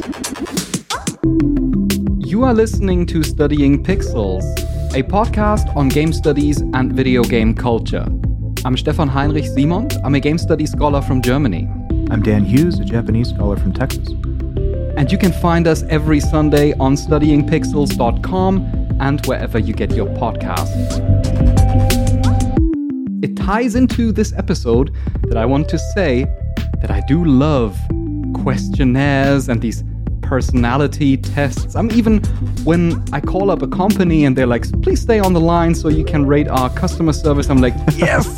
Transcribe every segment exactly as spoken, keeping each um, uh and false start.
You are listening to Studying Pixels, a podcast on game studies and video game culture. I'm Stefan Heinrich Simond. I'm a game studies scholar from Germany. I'm Dan Hughes, a Japanese scholar from Texas. And you can find us every Sunday on studying pixels dot com and wherever you get your podcasts. It ties into this episode that I want to say that I do love questionnaires and these personality tests. I'm even, when I call up a company and they're like, please stay on the line so you can rate our customer service, I'm like, yes!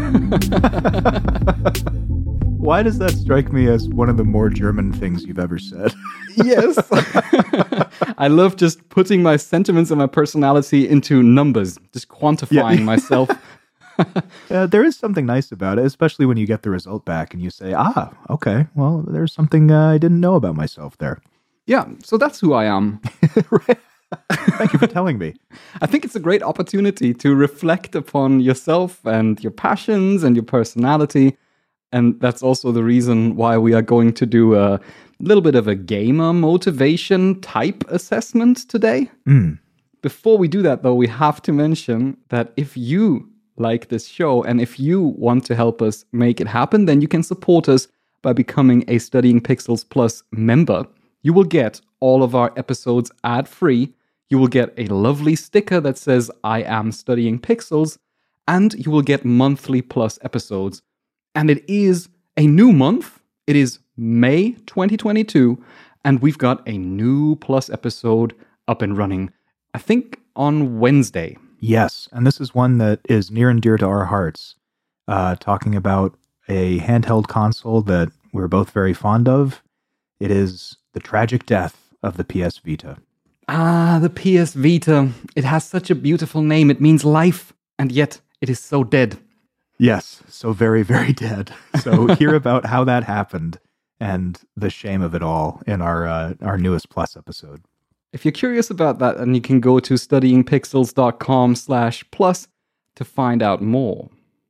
Why does that strike me as one of the more German things you've ever said? Yes. I love just putting my sentiments and my personality into numbers, just quantifying yeah. myself. uh, there is something nice about it, especially when you get the result back and you say, ah, okay, well, there's something uh, I didn't know about myself there. Yeah, so that's who I am. Right. Thank you for telling me. I think it's a great opportunity to reflect upon yourself and your passions and your personality. And that's also the reason why we are going to do a little bit of a gamer motivation type assessment today. Mm. Before we do that, though, we have to mention that if you like this show and if you want to help us make it happen, then you can support us by becoming a Studying Pixels Plus member. You will get all of our episodes ad-free. You will get a lovely sticker that says, I am Studying Pixels, and you will get monthly plus episodes. And it is a new month. It is May twenty twenty-two, and we've got a new plus episode up and running, I think on Wednesday. Yes, and this is one that is near and dear to our hearts, uh, talking about a handheld console that we're both very fond of. It is the tragic death of the P S Vita. Ah, the P S Vita. It has such a beautiful name. It means life, and yet it is so dead. Yes, so very, very dead. So hear about how that happened and the shame of it all in our uh, our newest Plus episode. If you're curious about that, then you can go to studying pixels dot com slash plus to find out more.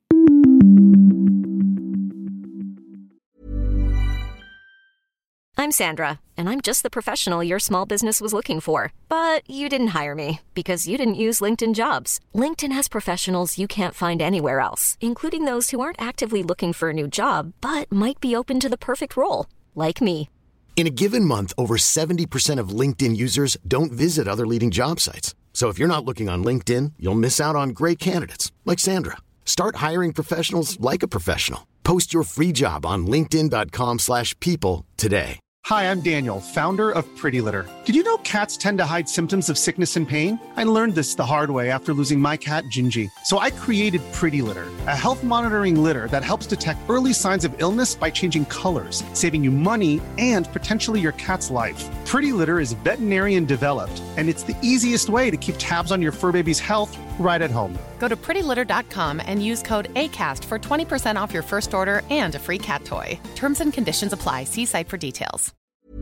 I'm Sandra, and I'm just the professional your small business was looking for. But you didn't hire me because you didn't use LinkedIn Jobs. LinkedIn has professionals you can't find anywhere else, including those who aren't actively looking for a new job, but might be open to the perfect role, like me. In a given month, over seventy percent of LinkedIn users don't visit other leading job sites. So if you're not looking on LinkedIn, you'll miss out on great candidates like Sandra. Start hiring professionals like a professional. Post your free job on linkedin dot com slash people today. Hi, I'm Daniel, founder of Pretty Litter. Did you know cats tend to hide symptoms of sickness and pain? I learned this the hard way after losing my cat, Gingy. So I created Pretty Litter, a health monitoring litter that helps detect early signs of illness by changing colors, saving you money and potentially your cat's life. Pretty Litter is veterinarian developed, and it's the easiest way to keep tabs on your fur baby's health right at home. Go to pretty litter dot com and use code ACAST for twenty percent off your first order and a free cat toy. Terms and conditions apply. See site for details.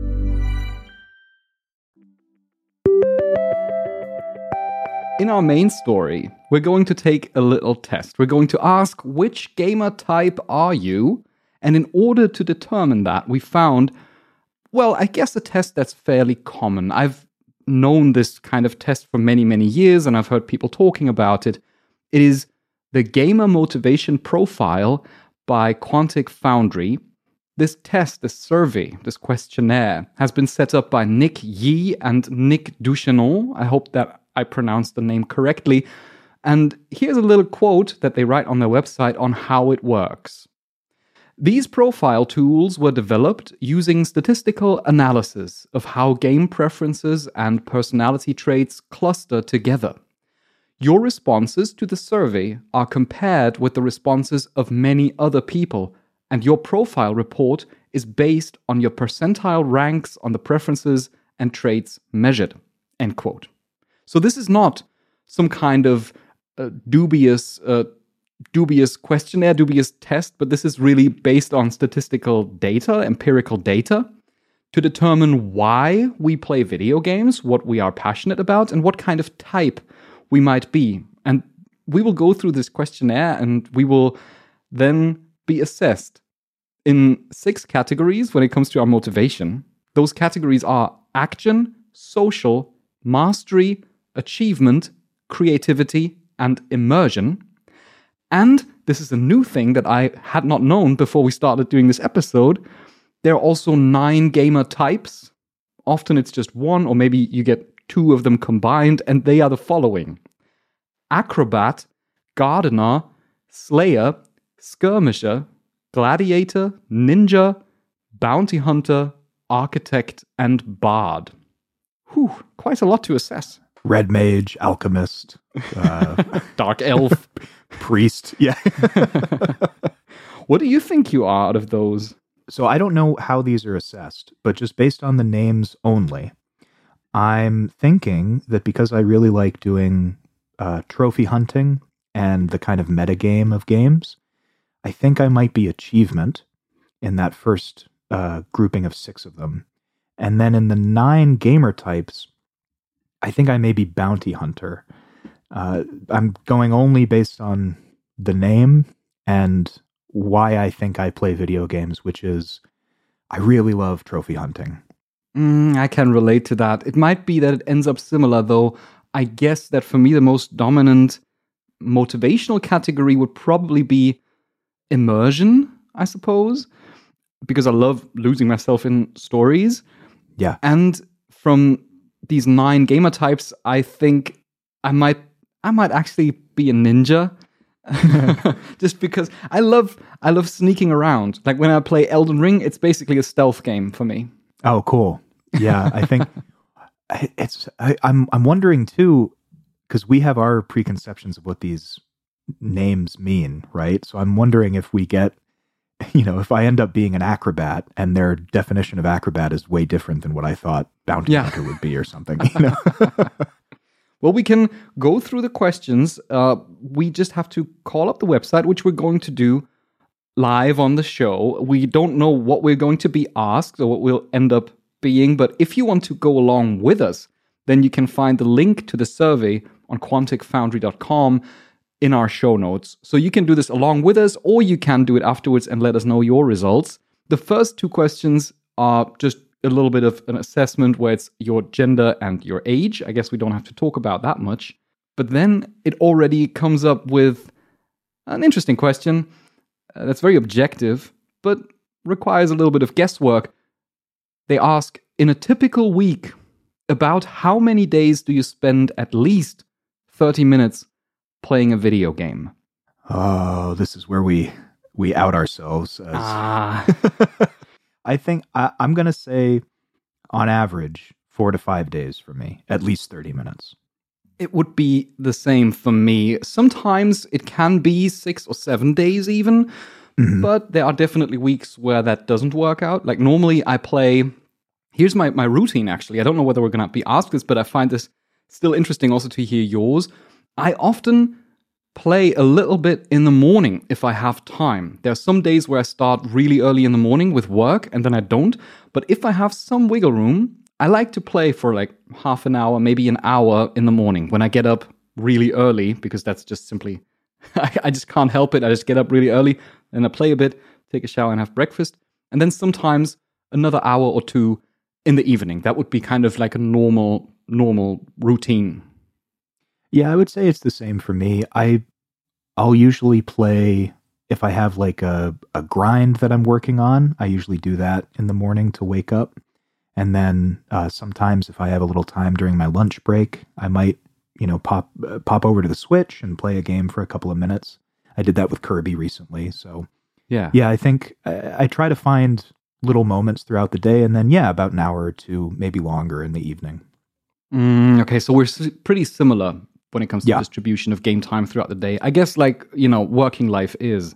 In our main story, we're going to take a little test. We're going to ask, which gamer type are you? And in order to determine that, we found, well, I guess a test that's fairly common. I've known this kind of test for many, many years, and I've heard people talking about it. It is the Gamer Motivation Profile by Quantic Foundry. This test, this survey, this questionnaire has been set up by Nick Yee and Nick Duchenon. I hope that I pronounced the name correctly. And here's a little quote that they write on their website on how it works. These profile tools were developed using statistical analysis of how game preferences and personality traits cluster together. Your responses to the survey are compared with the responses of many other people, and your profile report is based on your percentile ranks on the preferences and traits measured. End quote. So this is not some kind of uh, dubious uh, dubious questionnaire, dubious test, but this is really based on statistical data, empirical data, to determine why we play video games, what we are passionate about, and what kind of type we might be. And we will go through this questionnaire and we will then be assessed in six categories when it comes to our motivation. Those categories are action, social, mastery, achievement, creativity, and immersion. And this is a new thing that I had not known before we started doing this episode. There are also nine gamer types. Often it's just one, or maybe you get two of them combined, and they are the following: acrobat, gardener, slayer, skirmisher, gladiator, ninja, bounty hunter, architect, and bard. Whew, quite a lot to assess. Red mage, alchemist, uh, dark elf, priest. Yeah. What do you think you are out of those? So I don't know how these are assessed, but just based on the names only, I'm thinking that because I really like doing uh, trophy hunting and the kind of metagame of games, I think I might be achievement in that first uh, grouping of six of them. And then in the nine gamer types, I think I may be bounty hunter. Uh, I'm going only based on the name and why I think I play video games, which is I really love trophy hunting. Mm, I can relate to that. It might be that it ends up similar, though. I guess that for me, the most dominant motivational category would probably be immersion, I suppose, because I love losing myself in stories. Yeah. And from these nine gamer types, I think I might I might actually be a ninja. Just because I love I love sneaking around. Like when I play Elden Ring, it's basically a stealth game for me. Oh, cool. Yeah, I think it's I, I'm I'm wondering too, because we have our preconceptions of what these names mean, right? So I'm wondering if we get, you know, if I end up being an acrobat and their definition of acrobat is way different than what I thought bounty yeah. hunter would be or something, you know? Well, we can go through the questions. Uh, we just have to call up the website, which we're going to do live on the show. We don't know what we're going to be asked or what we'll end up being, but if you want to go along with us, then you can find the link to the survey on quantic foundry dot com in our show notes. So you can do this along with us, or you can do it afterwards and let us know your results. The first two questions are just a little bit of an assessment where it's your gender and your age. I guess we don't have to talk about that much. But then it already comes up with an interesting question uh, that's very objective, but requires a little bit of guesswork. They ask, in a typical week, about how many days do you spend at least thirty minutes playing a video game? Oh, this is where we we out ourselves. As... Ah. I think I, I'm going to say, on average, four to five days for me, at least thirty minutes. It would be the same for me. Sometimes it can be six or seven days even, mm-hmm. but there are definitely weeks where that doesn't work out. Like normally I play, here's my, my routine actually. I don't know whether we're going to be asked this, but I find this still interesting also to hear yours. I often play a little bit in the morning if I have time. There are some days where I start really early in the morning with work and then I don't. But if I have some wiggle room, I like to play for like half an hour, maybe an hour in the morning when I get up really early, because that's just simply, I, I just can't help it. I just get up really early and I play a bit, take a shower and have breakfast. And then sometimes another hour or two in the evening. That would be kind of like a normal, normal routine. Yeah, I would say it's the same for me. I, I'll usually play, if I have like a, a grind that I'm working on, I usually do that in the morning to wake up. And then uh, sometimes if I have a little time during my lunch break, I might, you know, pop uh, pop over to the Switch and play a game for a couple of minutes. I did that with Kirby recently. So yeah, yeah, I think I, I try to find little moments throughout the day. And then, yeah, about an hour or two, maybe longer in the evening. Mm, okay, so we're s- pretty similar when it comes to yeah. distribution of game time throughout the day. I guess like, you know, working life is.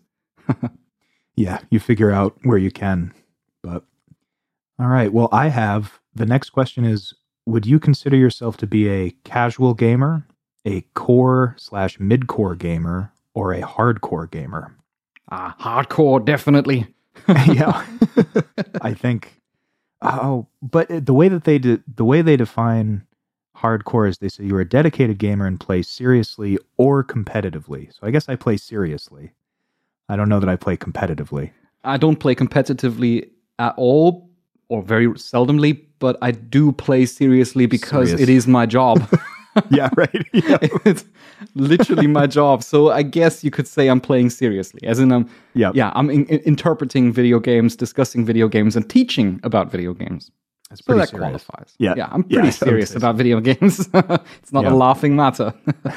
Yeah, you figure out where you can. But all right, well, I have, the next question is, would you consider yourself to be a casual gamer, a core slash mid-core gamer, or a hardcore gamer? Ah, hardcore, definitely. Yeah, I think, oh, but the way that they de- the way they define hardcore is they say you're a dedicated gamer and play seriously or competitively. So I guess I play seriously. I don't know that I play competitively. I don't play competitively at all. or very seldomly, but I do play seriously because Serious. it is my job. Yeah, right. Yeah. It's literally my job. So I guess you could say I'm playing seriously, as in I'm, Yeah. yeah, I'm in, in- interpreting video games, discussing video games, and teaching about video games. That's So pretty that serious. qualifies. Yeah. yeah, I'm Yeah, pretty I would serious say so. about video games. It's not Yeah. a laughing matter.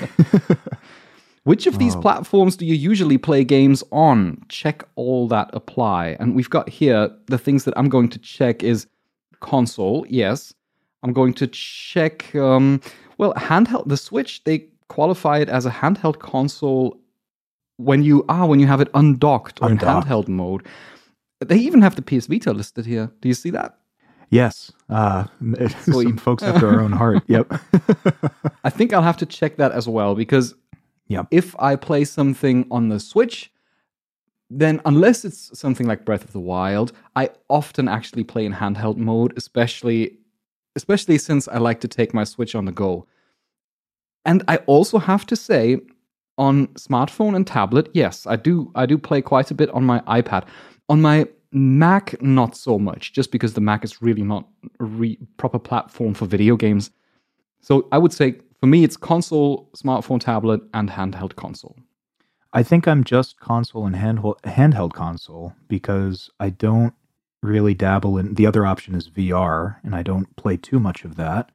Which of these Oh. platforms do you usually play games on? Check all that apply. And we've got here the things that I'm going to check is console, yes. I'm going to check, um, well, handheld. The Switch, they qualify it as a handheld console when you ah when you have it undocked or in Undocked. handheld mode. They even have the P S Vita listed here. Do you see that? Yes. Uh, some Sweet. folks after our own heart. Yep. I think I'll have to check that as well because Yep. if I play something on the Switch, then unless it's something like Breath of the Wild, I often actually play in handheld mode, especially especially since I like to take my Switch on the go. And I also have to say, on smartphone and tablet, yes, I do I do play quite a bit on my iPad. On my Mac, not so much, just because the Mac is really not a re- proper platform for video games. So I would say, for me, it's console, smartphone, tablet, and handheld console. I think I'm just console and handheld handheld console because I don't really dabble in the other option is V R, and I don't play too much of that.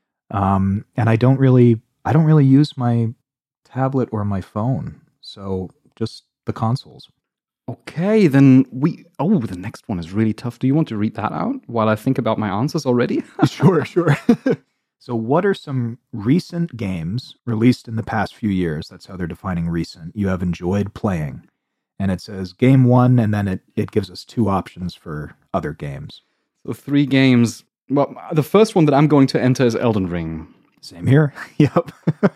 Um, and I don't really I don't really use my tablet or my phone, so just the consoles. Okay, then we... Oh, the next one is really tough. Do you want to read that out while I think about my answers already? Sure, sure. So what are some recent games released in the past few years? That's how they're defining recent. You have enjoyed playing. And it says game one, and then it, it gives us two options for other games. So three games. Well, the first one that I'm going to enter is Elden Ring. Same here. Yep.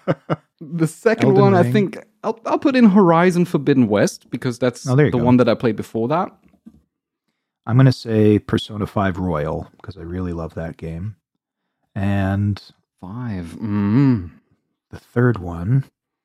The second Elden one, I Ring. think I'll, I'll put in Horizon Forbidden West because that's Oh, there you the go. one that I played before that. I'm going to say Persona five Royal because I really love that game. And Five. Mm. the third one,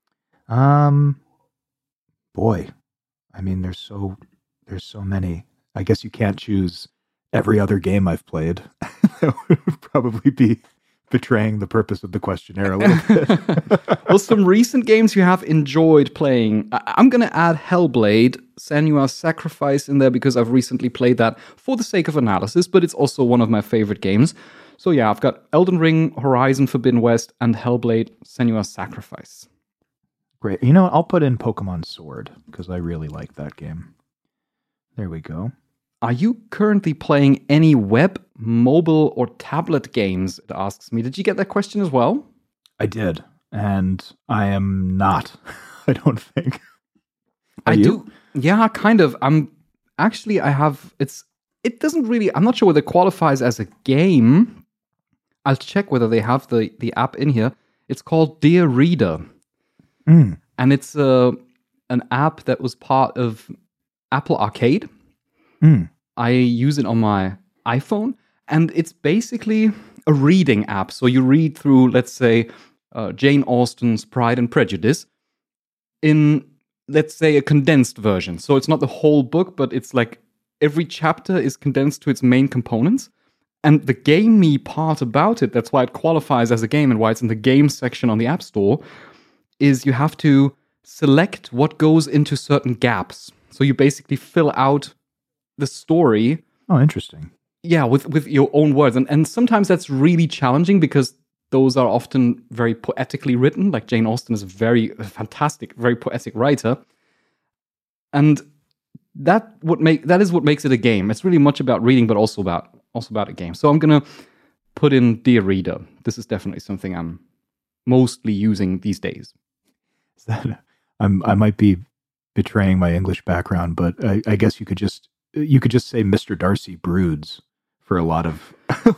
um, boy, I mean, there's so there's so many. I guess you can't choose every other game I've played. That would probably be betraying the purpose of the questionnaire a little bit. Well, some recent games you have enjoyed playing. I- I'm going to add Hellblade, Senua's Sacrifice in there because I've recently played that for the sake of analysis, but it's also one of my favorite games. So yeah, I've got Elden Ring, Horizon Forbidden West, and Hellblade, Senua's Sacrifice. Great. You know what? I'll put in Pokemon Sword because I really like that game. There we go. Are you currently playing any web, mobile, or tablet games? It asks me. Did you get that question as well? I did, and I am not. I don't think. Are I you? do. Yeah, kind of. I'm actually. I have. It's. It doesn't really. I'm not sure whether it qualifies as a game. I'll check whether they have the the app in here. It's called Dear Reader, Mm. and it's a an app that was part of Apple Arcade. Mm. I use it on my iPhone, and it's basically a reading app. So you read through, let's say, uh, Jane Austen's Pride and Prejudice in, let's say, a condensed version. So it's not the whole book, but it's like every chapter is condensed to its main components. And the gamey part about it, that's why it qualifies as a game and why it's in the game section on the App Store, is you have to select what goes into certain gaps. So you basically fill out the story, Oh, interesting. yeah, with, with your own words. And, and sometimes that's really challenging because those are often very poetically written. Like Jane Austen is a very a fantastic, very poetic writer. And that would make that is what makes it a game. It's really much about reading, but also about also about a game. So I'm gonna put in Dear Reader. This is definitely something I'm mostly using these days. Is that I'm I might be betraying my English background, but I, I guess you could just you could just say Mister Darcy broods for a lot of.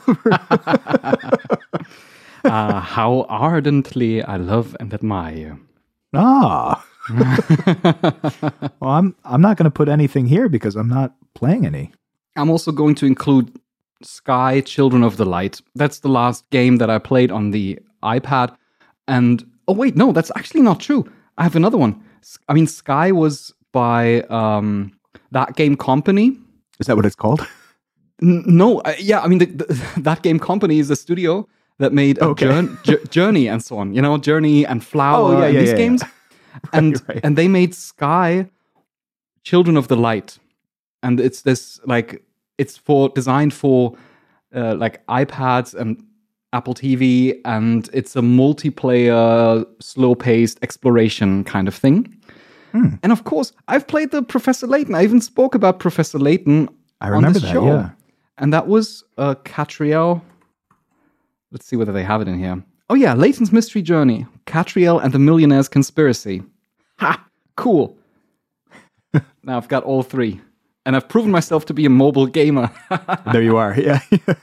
uh, how ardently I love and admire you. Ah. Well, I'm I'm not going to put anything here because I'm not playing any. I'm also going to include Sky, Children of the Light. That's the last game that I played on the iPad. And, oh wait, no, that's actually not true. I have another one. I mean, Sky was by um, That Game Company. Is that what it's called? N- no, uh, yeah, I mean, the, the, that game company is a studio that made uh, Okay. Jour- Jour- Journey and so on. You know, Journey and Flower Oh, yeah, and yeah, these yeah, games. yeah. and right. and they made Sky, Children of the Light, and it's this like it's for designed for uh, like iPads and Apple T V, and it's a multiplayer, slow-paced exploration kind of thing. Hmm. And of course, I've played the Professor Layton. I even spoke about Professor Layton I on remember this that, show. yeah. And that was uh, Catriel. Let's see whether they have it in here. Oh yeah, Layton's Mystery Journey. Catriel and the Millionaire's Conspiracy. Ha! Cool. Now I've got all three. And I've proven myself to be a mobile gamer. There you are. Yeah.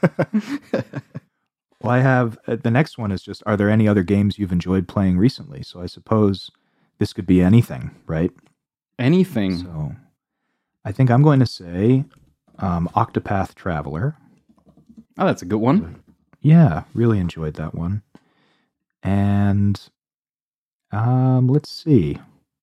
Well, I have uh, the next one is just, are there any other games you've enjoyed playing recently? So I suppose this could be anything, right? Anything. So I think I'm going to say um, Octopath Traveler. Oh, that's a good one. Yeah, really enjoyed that one. And um, let's see.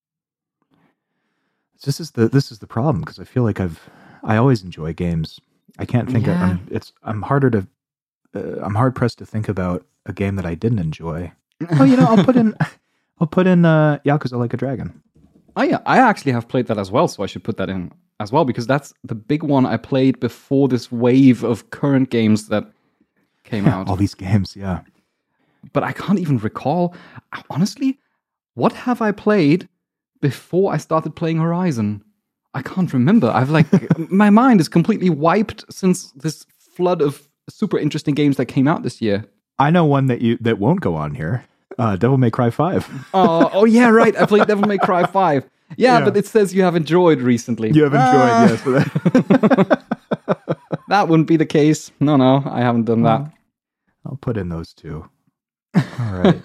This is the this is the problem because I feel like I've I always enjoy games. I can't think. Yeah. Of, I'm, it's I'm harder to uh, I'm hard pressed to think about a game that I didn't enjoy. Oh, you know, I'll put in I'll put in uh, Yakuza Like a Dragon. Oh yeah, I actually have played that as well, so I should put that in as well because that's the big one I played before this wave of current games that came out. All these games, yeah. But I can't even recall. Honestly, what have I played before I started playing Horizon? I can't remember. I've like my mind is completely wiped since this flood of super interesting games that came out this year. I know one that you that won't go on here. Uh, Devil May Cry five. Oh, oh yeah, right. I played Devil May Cry five. Yeah, Yeah. but it says you have enjoyed recently. You have enjoyed, Ah, yes. So that- That wouldn't be the case. No, no, I haven't done that. I'll put in those two. All right.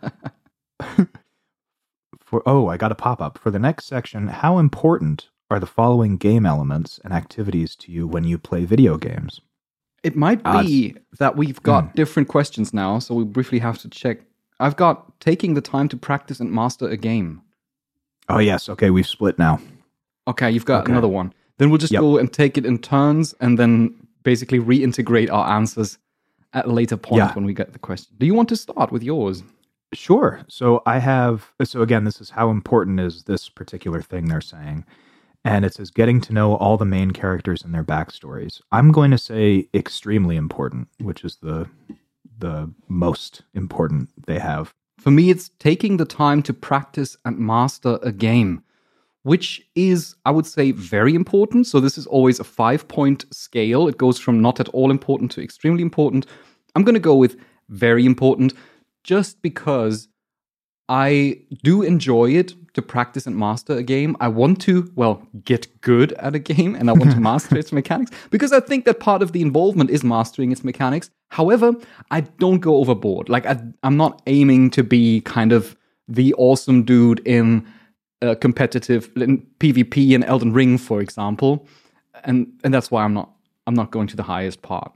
For oh, I got a pop up for the next section. How important are the following game elements and activities to you when you play video games? It might Ah, be that we've got Hmm. different questions now, so we briefly have to check. I've got taking the time to practice and master a game. Oh yes, okay, we've split now. Okay, you've got Okay. another one. Then we'll just Yep. go and take it in turns and then basically reintegrate our answers at a later point Yeah. when we get the question. Do you want to start with yours? Sure. So I have so again, this is how important is this particular thing they're saying. And it says getting to know all the main characters and their backstories. I'm going to say extremely important, which is the the most important they have. For me, it's taking the time to practice and master a game, which is, I would say, very important. So this is always a five-point scale. It goes from not at all important to extremely important. I'm going to go with very important just because I do enjoy it to practice and master a game. I want to, well, get good at a game and I want to master its mechanics because I think that part of the involvement is mastering its mechanics. However, I don't go overboard. Like, I, I'm not aiming to be kind of the awesome dude in uh, competitive in PvP and Elden Ring, for example. And and that's why I'm not I'm not going to the highest part.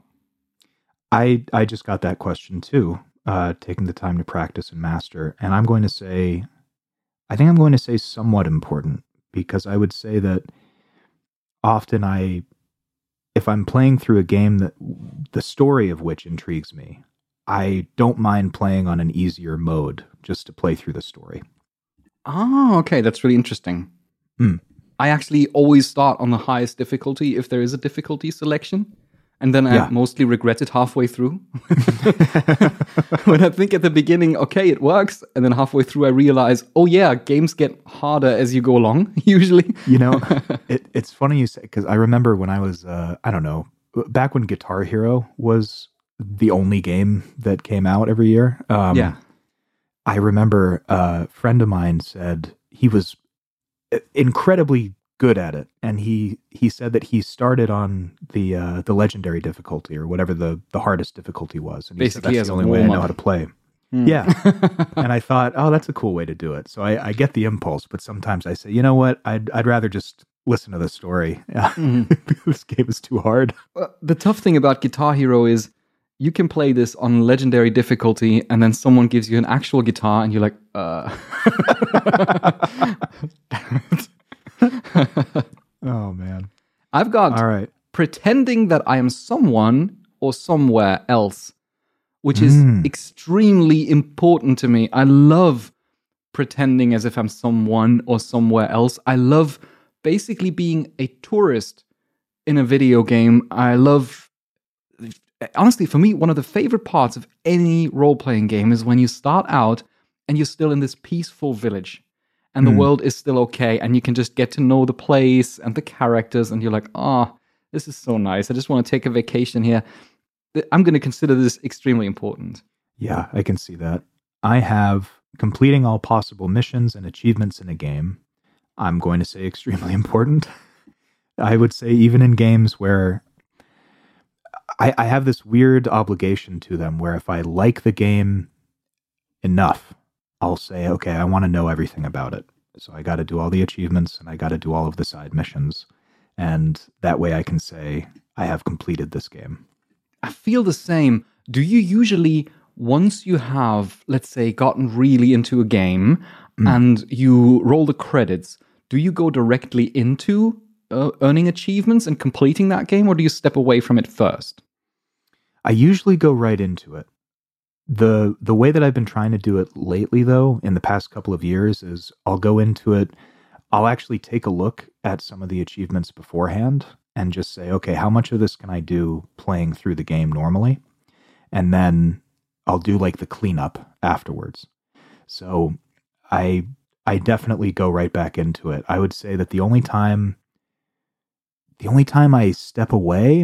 I I just got that question too. Uh, taking the time to practice and master, and I'm going to say, I think I'm going to say somewhat important because I would say that often I, if I'm playing through a game that the story of which intrigues me, I don't mind playing on an easier mode just to play through the story. Oh, okay, that's really interesting. Hmm. I actually always start on the highest difficulty if there is a difficulty selection. And then I Yeah. mostly regret it halfway through. When I think at the beginning, okay, it works. And then halfway through, I realize, oh yeah, games get harder as you go along, usually. You know, it, it's funny you say, because I remember when I was, uh, I don't know, back when Guitar Hero was the only game that came out every year. Um, Yeah. I remember a friend of mine said he was incredibly good at it, and he he said that he started on the uh, the legendary difficulty or whatever the, the hardest difficulty was, and he Basically said as that's the a only way I know warm-up. how to play. Hmm. Yeah, and I thought, oh, that's a cool way to do it. So I, I get the impulse, but sometimes I say, you know what, I'd I'd rather just listen to the story. This game is too hard. Well, the tough thing about Guitar Hero is you can play this on legendary difficulty, and then someone gives you an actual guitar, and you're like, uh. Damn it. Oh man. I've got All right. pretending that I am someone or somewhere else, which is Mm. extremely important to me. I love pretending as if I'm someone or somewhere else. I love basically being a tourist in a video game. I love, honestly, for me, one of the favorite parts of any role-playing game is when you start out and you're still in this peaceful village and the Mm. world is still okay and you can just get to know the place and the characters and you're like, oh, this is so nice. I just want to take a vacation here. I'm going to consider this extremely important. Yeah, I can see that. I have completing all possible missions and achievements in a game. I'm going to say extremely important. I would say even in games where I, I have this weird obligation to them where if I like the game enough, I'll say, okay, I want to know everything about it. So I got to do all the achievements and I got to do all of the side missions. And that way I can say, I have completed this game. I feel the same. Do you usually, once you have, let's say, gotten really into a game Mm. and you roll the credits, do you go directly into uh, earning achievements and completing that game, or do you step away from it first? I usually go right into it. The the way that I've been trying to do it lately, though, in the past couple of years, is I'll go into it, I'll actually take a look at some of the achievements beforehand and just say, okay, how much of this can I do playing through the game normally? And then I'll do like the cleanup afterwards. So I I definitely go right back into it. I would say that the only time the only time I step away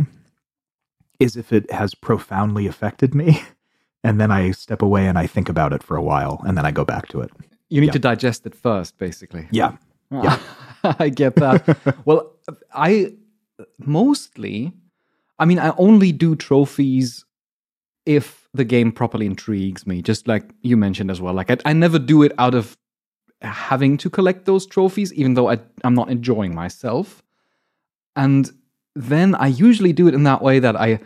is if it has profoundly affected me. And then I step away and I think about it for a while, and then I go back to it. You need Yeah. to digest it first, basically. Yeah. Yeah. I get that. Well, I mostly, I mean, I only do trophies if the game properly intrigues me, just like you mentioned as well. Like, I, I never do it out of having to collect those trophies, even though I, I'm not enjoying myself. And then I usually do it in that way that I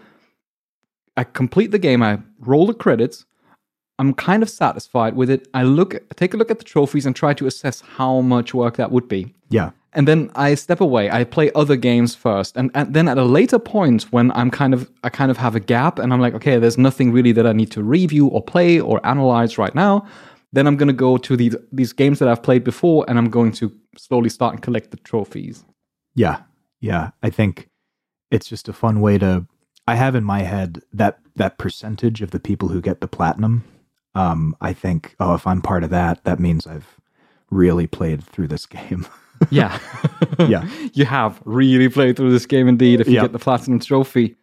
I complete the game, I roll the credits, I'm kind of satisfied with it. I look, take a look at the trophies and try to assess how much work that would be. Yeah. And then I step away. I play other games first, and, and then at a later point, when I'm kind of, I kind of have a gap, and I'm like, okay, there's nothing really that I need to review or play or analyze right now. Then I'm going to go to these these games that I've played before, and I'm going to slowly start and collect the trophies. Yeah. Yeah. I think it's just a fun way to. I have in my head that that percentage of the people who get the platinum. Um, I think, oh, if I'm part of that, that means I've really played through this game. Yeah. Yeah. You have really played through this game indeed if you Yeah. get the Platinum Trophy.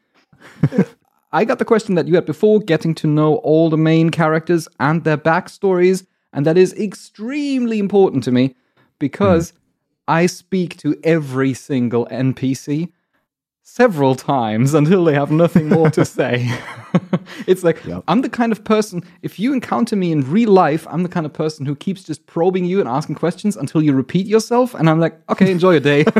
I got the question that you had before, getting to know all the main characters and their backstories, and that is extremely important to me because mm. I speak to every single N P C several times until they have nothing more to say. It's like, yep. I'm the kind of person, if you encounter me in real life, I'm the kind of person who keeps just probing you and asking questions until you repeat yourself. And I'm like, okay, enjoy your day.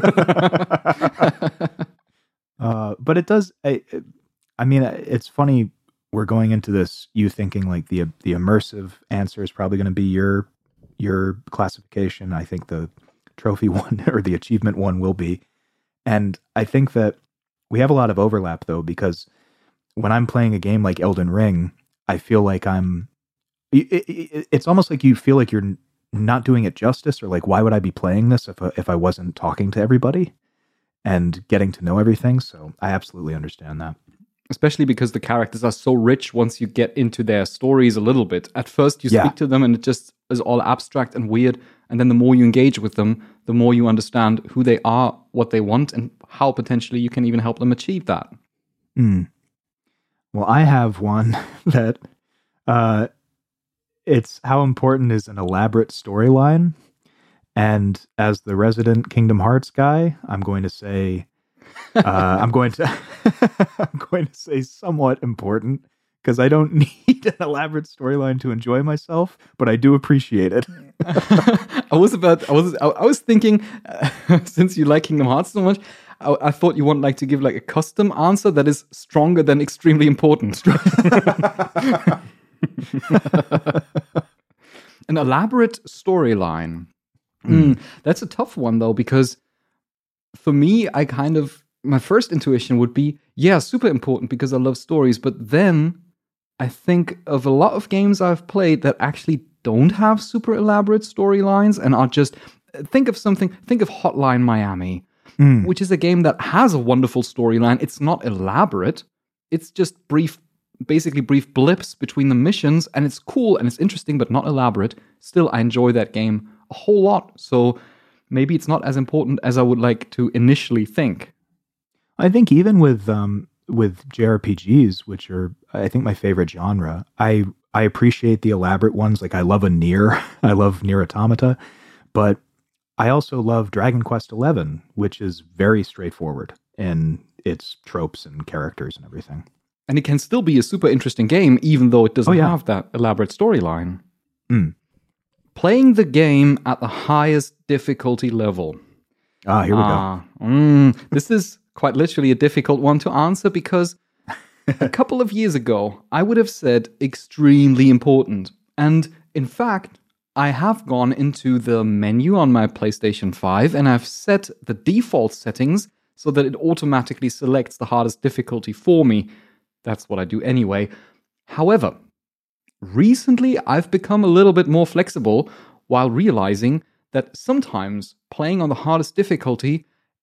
uh, but it does, I, I mean, it's funny, we're going into this, you thinking like the the immersive answer is probably going to be your your classification. I think the trophy one or the achievement one will be. And I think that we have a lot of overlap, though, because when I'm playing a game like Elden Ring, I feel like I'm... It, it, it's almost like you feel like you're not doing it justice, or like, why would I be playing this if, if I wasn't talking to everybody and getting to know everything? So I absolutely understand that. Especially because the characters are so rich once you get into their stories a little bit. At first, you yeah. speak to them and it just is all abstract and weird. And then the more you engage with them, the more you understand who they are, what they want, and how potentially you can even help them achieve that. Mm. Well, I have one that uh, it's how important is an elaborate storyline. And as the resident Kingdom Hearts guy, I'm going to say... uh, I'm going to I'm going to say somewhat important, because I don't need an elaborate storyline to enjoy myself, but I do appreciate it. I was about I was I was thinking uh, since you like Kingdom Hearts so much, I, I thought you want like to give like a custom answer that is stronger than extremely important. An elaborate storyline. Mm. Mm, that's a tough one though, because for me, I kind of my first intuition would be, yeah, super important because I love stories. But then I think of a lot of games I've played that actually don't have super elaborate storylines and are just, think of something, think of Hotline Miami, mm. which is a game that has a wonderful storyline. It's not elaborate. It's just brief, basically brief blips between the missions, and it's cool and it's interesting, but not elaborate. Still, I enjoy that game a whole lot. So maybe it's not as important as I would like to initially think. I think even with um, with J R P Gs, which are, I think, my favorite genre, I I appreciate the elaborate ones. Like, I love a Nier. I love Nier Automata. But I also love Dragon Quest eleven, which is very straightforward in its tropes and characters and everything. And it can still be a super interesting game, even though it doesn't oh, yeah. have that elaborate storyline. Mm. Playing the game at the highest difficulty level. Ah, here we ah, go. Mm, this is quite literally a difficult one to answer because a couple of years ago, I would have said extremely important. And in fact, I have gone into the menu on my PlayStation five and I've set the default settings so that it automatically selects the hardest difficulty for me. That's what I do anyway. However, recently I've become a little bit more flexible while realizing that sometimes playing on the hardest difficulty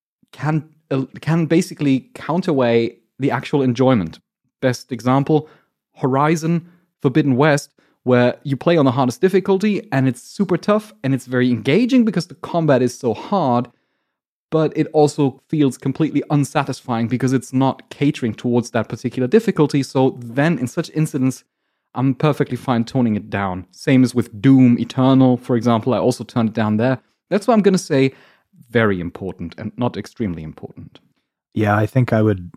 can uh, can basically counterweigh the actual enjoyment. Best example, Horizon Forbidden West, where you play on the hardest difficulty and it's super tough and it's very engaging because the combat is so hard, but it also feels completely unsatisfying because it's not catering towards that particular difficulty. So then in such incidents, I'm perfectly fine toning it down. Same as with Doom Eternal, for example. I also turned it down there. That's why I'm going to say very important and not extremely important. Yeah, I think I would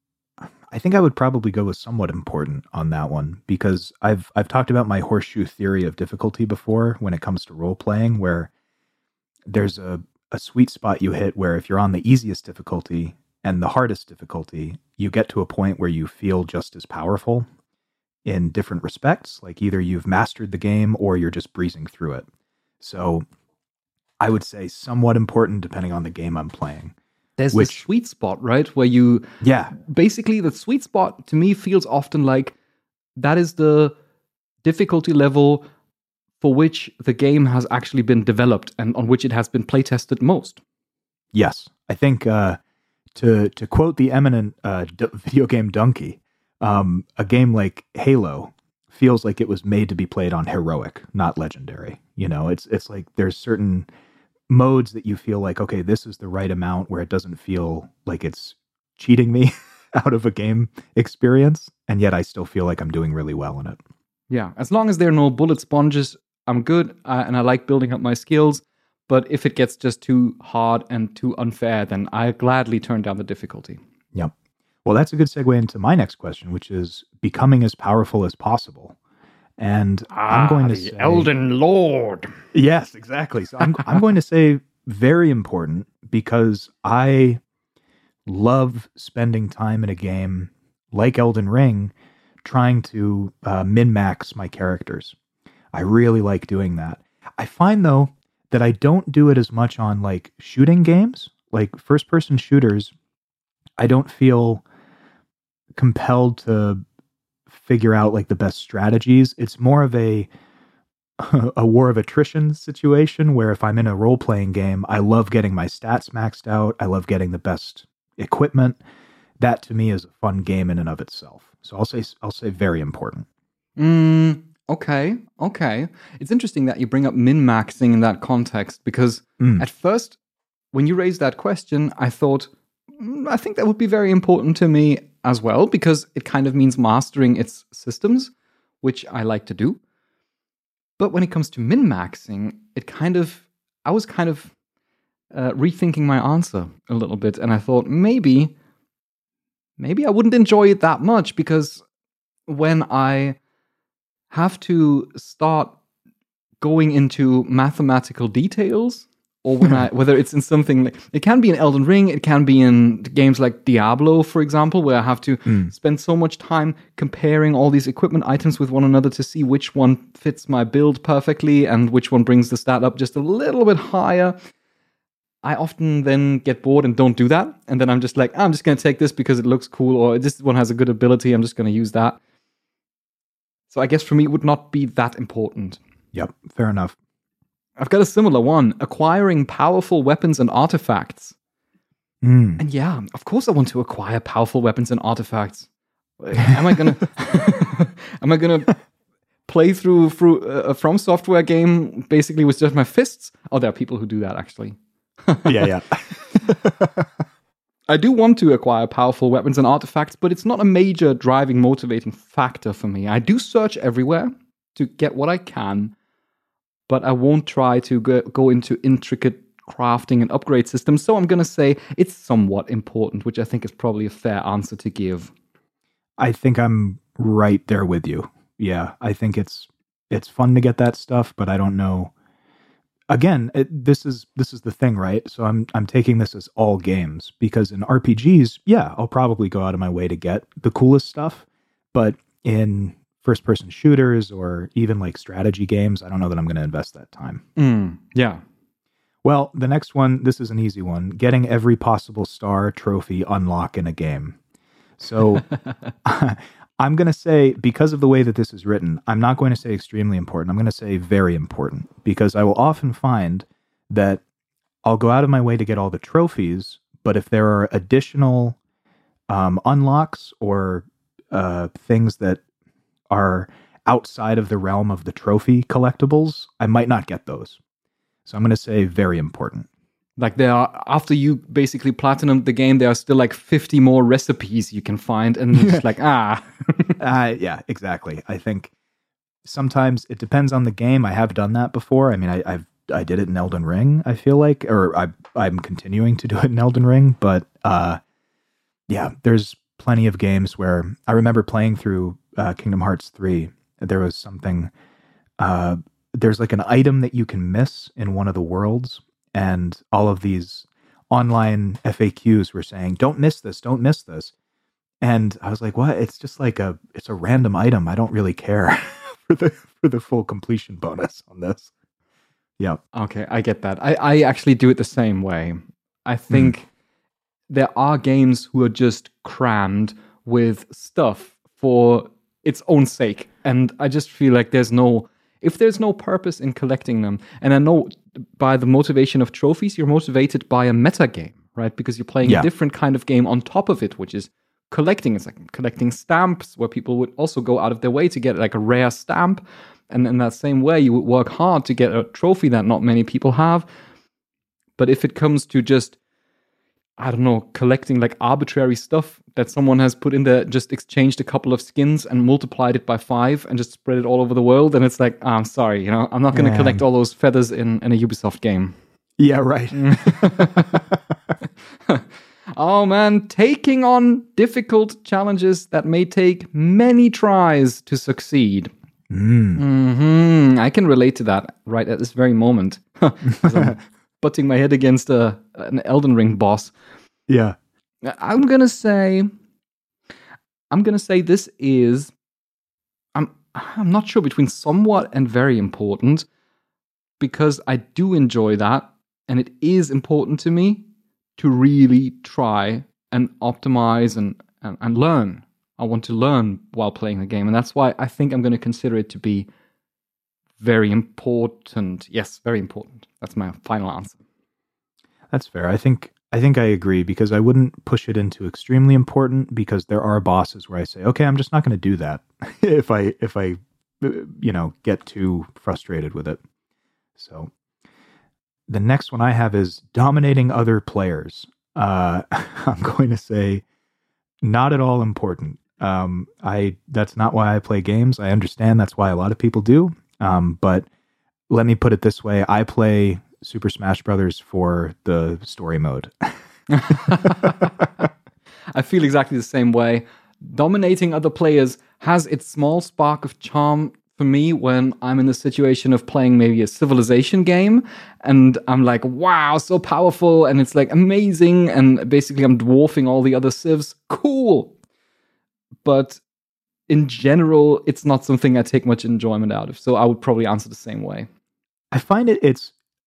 I think I would probably go with somewhat important on that one, because I've I've talked about my horseshoe theory of difficulty before when it comes to role playing, where there's a, a sweet spot you hit where if you're on the easiest difficulty and the hardest difficulty, you get to a point where you feel just as powerful in different respects. Like either you've mastered the game or you're just breezing through it. So I would say somewhat important depending on the game I'm playing. There's Which, this sweet spot, right? Where you... Yeah. Basically, the sweet spot to me feels often like that is the difficulty level for which the game has actually been developed and on which it has been playtested most. Yes. I think uh, to to quote the eminent uh, d- video game donkey, um, a game like Halo feels like it was made to be played on heroic, not legendary. You know, it's it's like there's certain modes that you feel like, okay, this is the right amount where it doesn't feel like it's cheating me out of a game experience, and yet I still feel like I'm doing really well in it. Yeah, as long as there are no bullet sponges, I'm good, uh, and I like building up my skills, but if it gets just too hard and too unfair, then I gladly turn down the difficulty. Yep. Well, that's a good segue into my next question, which is becoming as powerful as possible. And ah, I'm going to the say... Elden Lord. Yes, exactly. So I'm I'm going to say very important because I love spending time in a game like Elden Ring trying to uh, min-max my characters. I really like doing that. I find, though, that I don't do it as much on like shooting games, like first-person shooters. I don't feel compelled to figure out like the best strategies. It's more of a a war of attrition situation where if I'm in a role-playing game, I love getting my stats maxed out. I love getting the best equipment. That to me is a fun game in and of itself. So I'll say I'll say very important. Mm, okay, okay. It's interesting that you bring up min-maxing in that context because mm. at first, when you raised that question, I thought, mm, I think that would be very important to me as well, because it kind of means mastering its systems, which I like to do. But when it comes to min-maxing, it kind of, I was kind of uh, rethinking my answer a little bit, and I thought maybe, maybe I wouldn't enjoy it that much, because when I have to start going into mathematical details, or when I, whether it's in something like, it can be in Elden Ring, it can be in games like Diablo, for example, where I have to mm. spend so much time comparing all these equipment items with one another to see which one fits my build perfectly and which one brings the stat up just a little bit higher. I often then get bored and don't do that. And then I'm just like, I'm just going to take this because it looks cool, or this one has a good ability. I'm just going to use that. So I guess for me, it would not be that important. Yep, fair enough. I've got a similar one. Acquiring powerful weapons and artifacts. Mm. And yeah, of course I want to acquire powerful weapons and artifacts. Am I going to... Am I going to... play through through a From Software game basically with just my fists? Oh, there are people who do that, actually. yeah, yeah. I do want to acquire powerful weapons and artifacts, but it's not a major driving, motivating factor for me. I do search everywhere to get what I can, but I won't try to go, go into intricate crafting and upgrade systems. So I'm going to say it's somewhat important, which I think is probably a fair answer to give. I think I'm right there with you. Yeah, I think it's it's fun to get that stuff, but I don't know. Again, it, this is this is the thing, right? So I'm I'm taking this as all games, because in R P Gs, yeah, I'll probably go out of my way to get the coolest stuff, but in first-person shooters or even like strategy games, I don't know that I'm going to invest that time. Mm, yeah. Well, the next one, this is an easy one: getting every possible star, trophy, unlock in a game. So. I'm going to say, because of the way that this is written, I'm not going to say extremely important. I'm going to say very important, because I will often find that I'll go out of my way to get all the trophies, but if there are additional um, unlocks or uh, things that are outside of the realm of the trophy collectibles, I might not get those. So I'm going to say very important. Like there are, after you basically platinum the game, there are still like fifty more recipes you can find, and it's like, ah. uh, yeah, exactly. I think sometimes it depends on the game. I have done that before. I mean, I, I've I did it in Elden Ring, I feel like, or I, I'm continuing to do it in Elden Ring. But uh, yeah, there's plenty of games where I remember playing through uh, Kingdom Hearts three. There was something, uh, there's like an item that you can miss in one of the worlds. And all of these online F A Qs were saying, don't miss this, don't miss this. And I was like, what? It's just like a, it's a random item. I don't really care for the for the full completion bonus on this. Yeah. Okay, I get that. I, I actually do it the same way. I think mm. there are games who are just crammed with stuff for its own sake. And I just feel like there's no... If there's no purpose in collecting them, and I know by the motivation of trophies, you're motivated by a meta game, right? Because you're playing yeah. a different kind of game on top of it, which is collecting. It's like collecting stamps, where people would also go out of their way to get like a rare stamp. And in that same way, you would work hard to get a trophy that not many people have. But if it comes to just, I don't know, collecting like arbitrary stuff that someone has put in there, just exchanged a couple of skins and multiplied it by five and just spread it all over the world. And it's like, oh, I'm sorry, you know, I'm not going to collect all those feathers in, in a Ubisoft game. Yeah, right. Oh man, taking on difficult challenges that may take many tries to succeed. Mm. Mm-hmm. I can relate to that right at this very moment. I'm butting my head against a, an Elden Ring boss. Yeah. I'm gonna say, I'm gonna say this is, I'm I'm not sure between somewhat and very important, because I do enjoy that, and it is important to me to really try and optimize and, and, and learn. I want to learn while playing the game, and that's why I think I'm going to consider it to be very important. Yes, very important. That's my final answer. That's fair. I think I think I agree, because I wouldn't push it into extremely important, because there are bosses where I say, okay, I'm just not going to do that if I if I you know get too frustrated with it. So the next one I have is dominating other players. Uh, I'm going to say not at all important. Um, I that's not why I play games. I understand that's why a lot of people do. Um, but let me put it this way: I play Super Smash Brothers for the story mode. I feel exactly the same way. Dominating other players has its small spark of charm for me when I'm in the situation of playing maybe a Civilization game, and I'm like, wow, so powerful, and it's like amazing, and basically I'm dwarfing all the other civs. Cool. But in general, it's not something I take much enjoyment out of. So I would probably answer the same way. I find it it's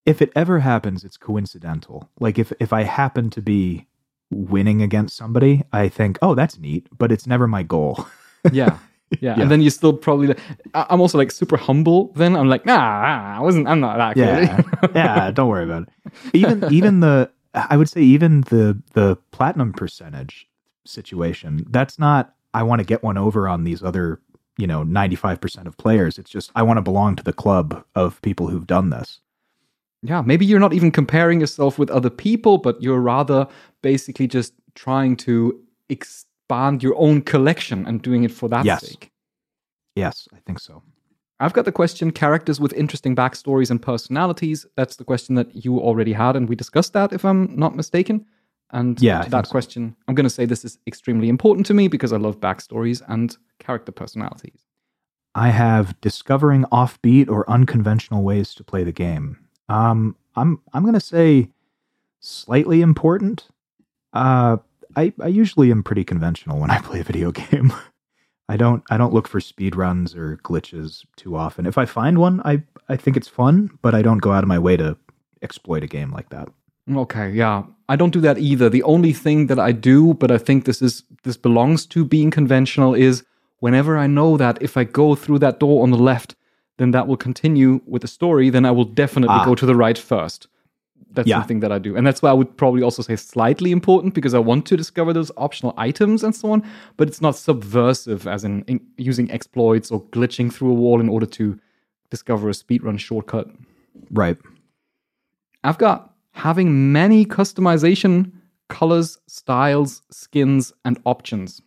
if it ever happens, it's coincidental. Like if, if I happen to be winning against somebody, I think, oh, that's neat, but it's never my goal. Yeah. Yeah. Yeah. And then you still probably, I- I'm also like super humble then. I'm like, nah, I wasn't, I'm not that Yeah. good. Yeah. Don't worry about it. Even, even the, I would say even the, the platinum percentage situation, that's not, I want to get one over on these other, you know, ninety-five percent of players. It's just, I want to belong to the club of people who've done this. Yeah, maybe you're not even comparing yourself with other people, but you're rather basically just trying to expand your own collection and doing it for that Yes. sake. Yes, I think so. I've got the question, characters with interesting backstories and personalities. That's the question that you already had, and we discussed that, if I'm not mistaken. And Yeah, I to that think so. question, I'm going to say this is extremely important to me because I love backstories and character personalities. I have discovering offbeat or unconventional ways to play the game. Um, I'm I'm gonna say slightly important. Uh, I I usually am pretty conventional when I play a video game. I don't I don't look for speed runs or glitches too often. If I find one, I I think it's fun, but I don't go out of my way to exploit a game like that. Okay, yeah. I don't do that either. The only thing that I do, but I think this is this belongs to being conventional, is whenever I know that if I go through that door on the left, then that will continue with the story, then I will definitely Ah. go to the right first. That's Yeah. something that I do. And that's why I would probably also say slightly important, because I want to discover those optional items and so on, but it's not subversive as in, in using exploits or glitching through a wall in order to discover a speedrun shortcut. Right. I've got having many customization, colors, styles, skins, and options.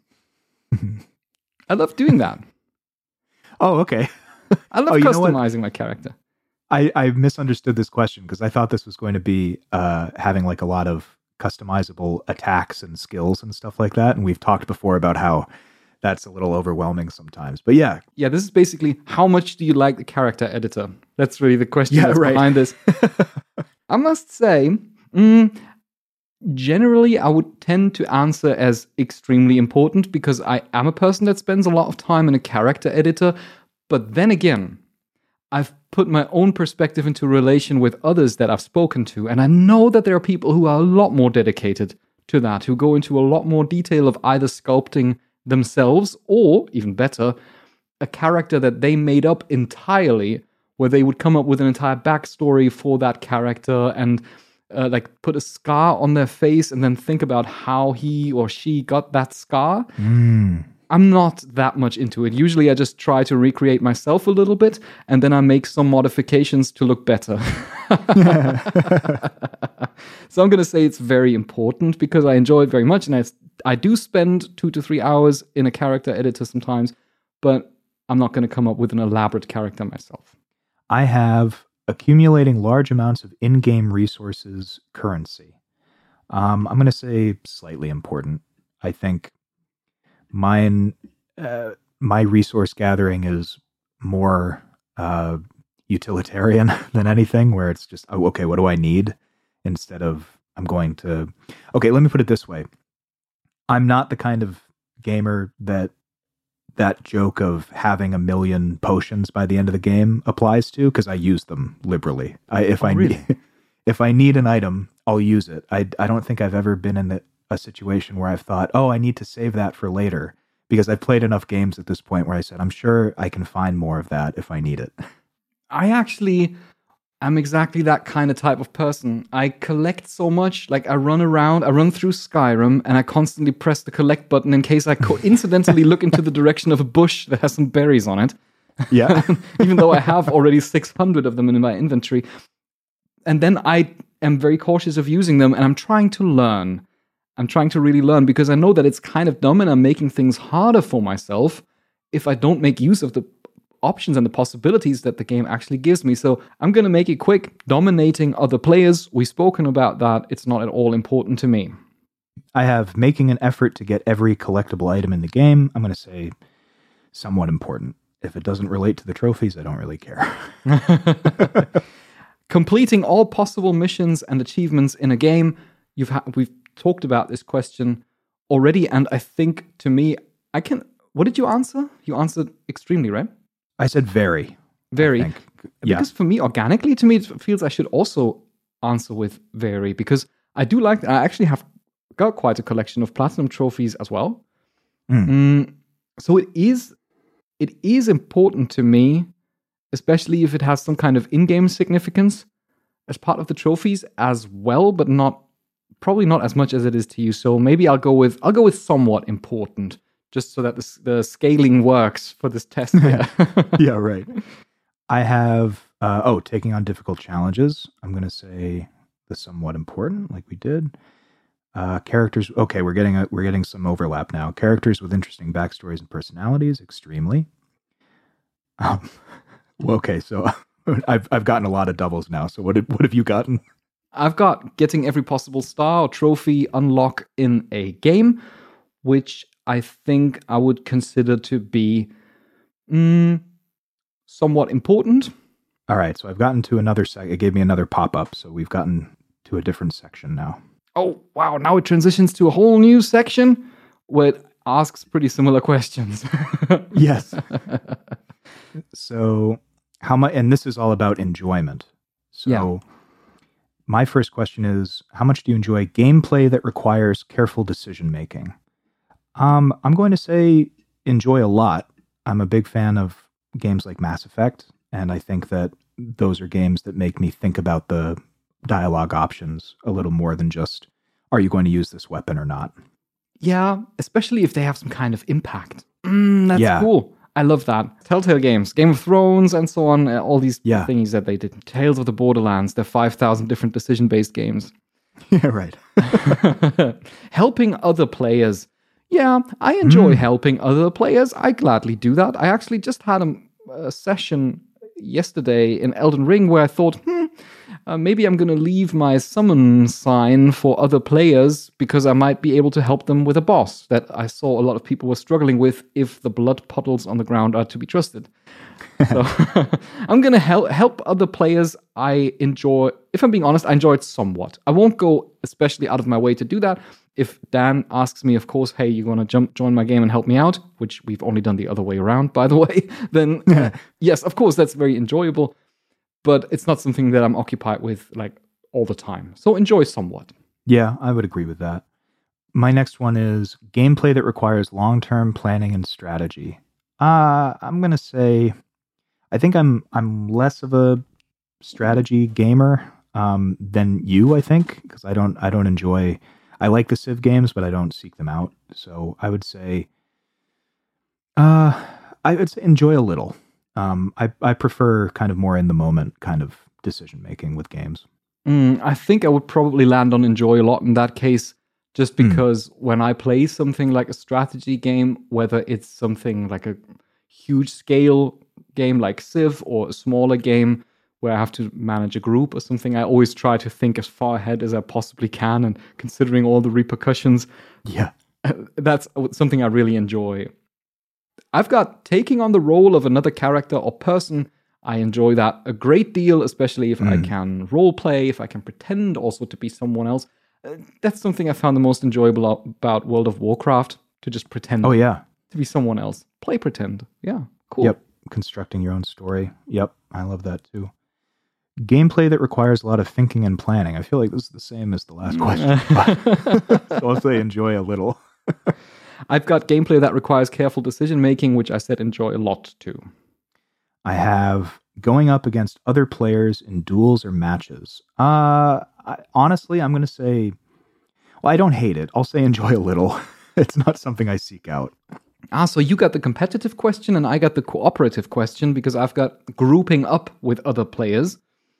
I love doing that. Oh, okay. I love Oh, you know what? customizing my character. I, I misunderstood this question because I thought this was going to be uh, having like a lot of customizable attacks and skills and stuff like that. And we've talked before about how that's a little overwhelming sometimes. But yeah, Yeah, this is basically how much do you like the character editor? That's really the question Yeah, that's right. behind this. I must say, mm, generally, I would tend to answer as extremely important because I am a person that spends a lot of time in a character editor. But then again, I've put my own perspective into relation with others that I've spoken to, and I know that there are people who are a lot more dedicated to that, who go into a lot more detail of either sculpting themselves or, even better, a character that they made up entirely, where they would come up with an entire backstory for that character and uh, like put a scar on their face and then think about how he or she got that scar. mm, I'm not that much into it. Usually I just try to recreate myself a little bit and then I make some modifications to look better. So I'm going to say it's very important because I enjoy it very much. And I, I do spend two to three hours in a character editor sometimes, but I'm not going to come up with an elaborate character myself. I have accumulating large amounts of in-game resources currency. Um, I'm going to say slightly important. I think mine, uh, my resource gathering is more uh, utilitarian than anything, where it's just, oh, okay, what do I need? Instead of, I'm going to, okay, let me put it this way. I'm not the kind of gamer that that joke of having a million potions by the end of the game applies to, because I use them liberally. I, if Oh, I really? need, if I need an item, I'll use it. I, I don't think I've ever been in the, a situation where I've thought, oh, I need to save that for later, because I've played enough games at this point where I said, I'm sure I can find more of that if I need it. I actually am exactly that kind of type of person. I collect so much. Like I run around, I run through Skyrim, and I constantly press the collect button in case I coincidentally look into the direction of a bush that has some berries on it. Yeah. Even though I have already six hundred of them in my inventory. And then I am very cautious of using them, and I'm trying to learn. I'm trying to really learn because I know that it's kind of dumb and I'm making things harder for myself if I don't make use of the options and the possibilities that the game actually gives me. So I'm going to make it quick. Dominating other players, we've spoken about that. It's not at all important to me. I have making an effort to get every collectible item in the game. I'm going to say somewhat important. If it doesn't relate to the trophies, I don't really care. Completing all possible missions and achievements in a game. You've ha- we've talked about this question already, and I think to me, I can. What did you answer? You answered extremely, right? I said very. Very. Yeah. Because for me, organically, to me, it feels I should also answer with vary, because I do like, I actually have got quite a collection of platinum trophies as well. Mm. Mm, so it is, it is important to me, especially if it has some kind of in-game significance as part of the trophies as well, but not, probably not as much as it is to you. So maybe I'll go with, I'll go with somewhat important, just so that the, the scaling works for this test here. Yeah, right. I have, uh, oh, taking on difficult challenges. I'm going to say the somewhat important, like we did. Uh, characters, okay, we're getting a, we're getting some overlap now. Characters with interesting backstories and personalities, extremely. Um, well, okay, so I've I've gotten a lot of doubles now. So what did, what have you gotten? I've got getting every possible star or trophy unlock in a game, which I think I would consider to be mm, somewhat important. All right, so I've gotten to another sec. It gave me another pop-up, so we've gotten to a different section now. Oh, wow, now it transitions to a whole new section where it asks pretty similar questions. Yes. So, how much, and this is all about enjoyment. So, Yeah. my first question is, how much do you enjoy gameplay that requires careful decision-making? Um, I'm going to say enjoy a lot. I'm a big fan of games like Mass Effect, and I think that those are games that make me think about the dialogue options a little more than just, are you going to use this weapon or not? Yeah, especially if they have some kind of impact. Mm, that's Yeah. cool. I love that. Telltale games, Game of Thrones and so on, uh, all these Yeah. things that they did. Tales of the Borderlands, they're five thousand different decision-based games. Yeah, right. Helping other players. Yeah, I enjoy Mm. helping other players. I gladly do that. I actually just had a, a session yesterday in Elden Ring where I thought, hmm, uh, maybe I'm going to leave my summon sign for other players because I might be able to help them with a boss that I saw a lot of people were struggling with if the blood puddles on the ground are to be trusted. So I'm going to help help other players. I enjoy, if I'm being honest, I enjoy it somewhat. I won't go especially out of my way to do that. If Dan asks me, of course, hey, you want to jump join my game and help me out, which we've only done the other way around, by the way, then uh, yes, of course, that's very enjoyable. But it's not something that I'm occupied with like all the time. So enjoy somewhat. Yeah, I would agree with that. My next one is gameplay that requires long-term planning and strategy. Uh, I'm going to say, I think I'm I'm less of a strategy gamer um, than you, I think, because I don't I don't enjoy, I like the Civ games, but I don't seek them out. So I would say, uh, I would say enjoy a little. Um, I, I prefer kind of more in the moment kind of decision making with games. Mm, I think I would probably land on enjoy a lot in that case, just because mm. when I play something like a strategy game, whether it's something like a huge scale game like Civ or a smaller game where I have to manage a group or something, I always try to think as far ahead as I possibly can, and considering all the repercussions, yeah, that's something I really enjoy. I've got taking on the role of another character or person. I enjoy that a great deal, especially if mm. I can role play, if I can pretend also to be someone else. Uh, that's something I found the most enjoyable about World of Warcraft, to just pretend oh, yeah. to be someone else. Play pretend. Yeah, cool. Yep, constructing your own story. Yep, I love that too. Gameplay that requires a lot of thinking and planning. I feel like this is the same as the last question. So I'll say enjoy a little. I've got gameplay that requires careful decision making, which I said enjoy a lot too. I have going up against other players in duels or matches. Uh, I, honestly, I'm going to say, well, I don't hate it. I'll say enjoy a little. It's not something I seek out. Ah, so you got the competitive question and I got the cooperative question, because I've got grouping up with other players.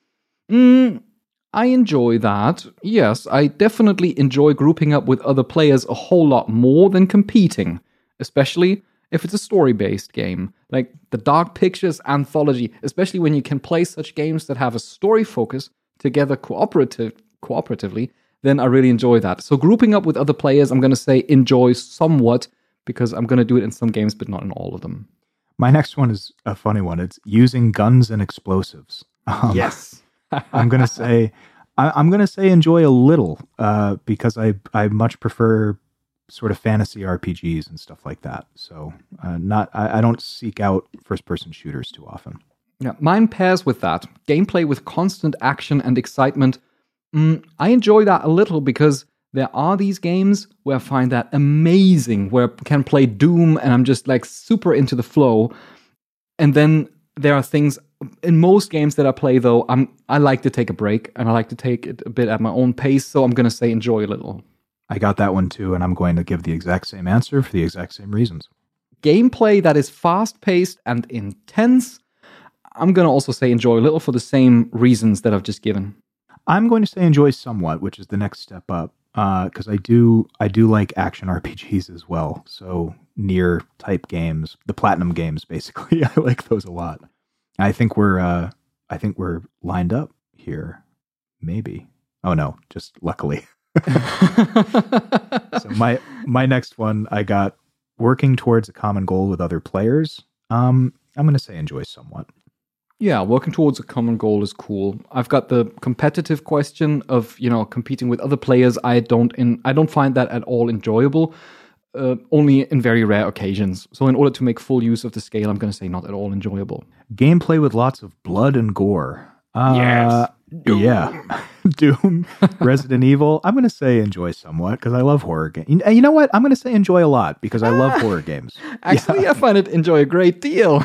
Mm, I enjoy that. Yes, I definitely enjoy grouping up with other players a whole lot more than competing, especially if it's a story-based game, like the Dark Pictures Anthology, especially when you can play such games that have a story focus together cooperative, cooperatively, then I really enjoy that. So grouping up with other players, I'm going to say enjoy somewhat, because I'm going to do it in some games, but not in all of them. My next one is a funny one. It's using guns and explosives. Um, yes. I'm going to say, I, I'm going to say enjoy a little, uh, because I, I much prefer sort of fantasy R P Gs and stuff like that. So uh, not, I, I don't seek out first person shooters too often. Yeah, mine pairs with that. Gameplay with constant action and excitement. Mm, I enjoy that a little because there are these games where I find that amazing, where I can play Doom and I'm just like super into the flow. And then there are things in most games that I play, though, I'm I like to take a break and I like to take it a bit at my own pace. So I'm going to say enjoy a little. I got that one too, and I'm going to give the exact same answer for the exact same reasons. Gameplay that is fast-paced and intense. I'm going to also say enjoy a little for the same reasons that I've just given. I'm going to say enjoy somewhat, which is the next step up, because uh, I do I do like action R P Gs as well. So Nier type games, the Platinum games, basically, I like those a lot. I think we're uh, I think we're lined up here, maybe. Oh no, just luckily. So my my next one, I got working towards a common goal with other players. Um, I'm going to say enjoy somewhat. Yeah, working towards a common goal is cool. I've got the competitive question of, you know, competing with other players. I don't in I don't find that at all enjoyable. Uh, only in very rare occasions. So in order to make full use of the scale, I'm going to say not at all enjoyable. Gameplay with lots of blood and gore. Uh, yes. Doom. Yeah. Doom, Resident Evil. I'm going to say enjoy somewhat because I love horror games. You know what? I'm going to say enjoy a lot because I love horror games. Actually, yeah. I find it enjoy a great deal.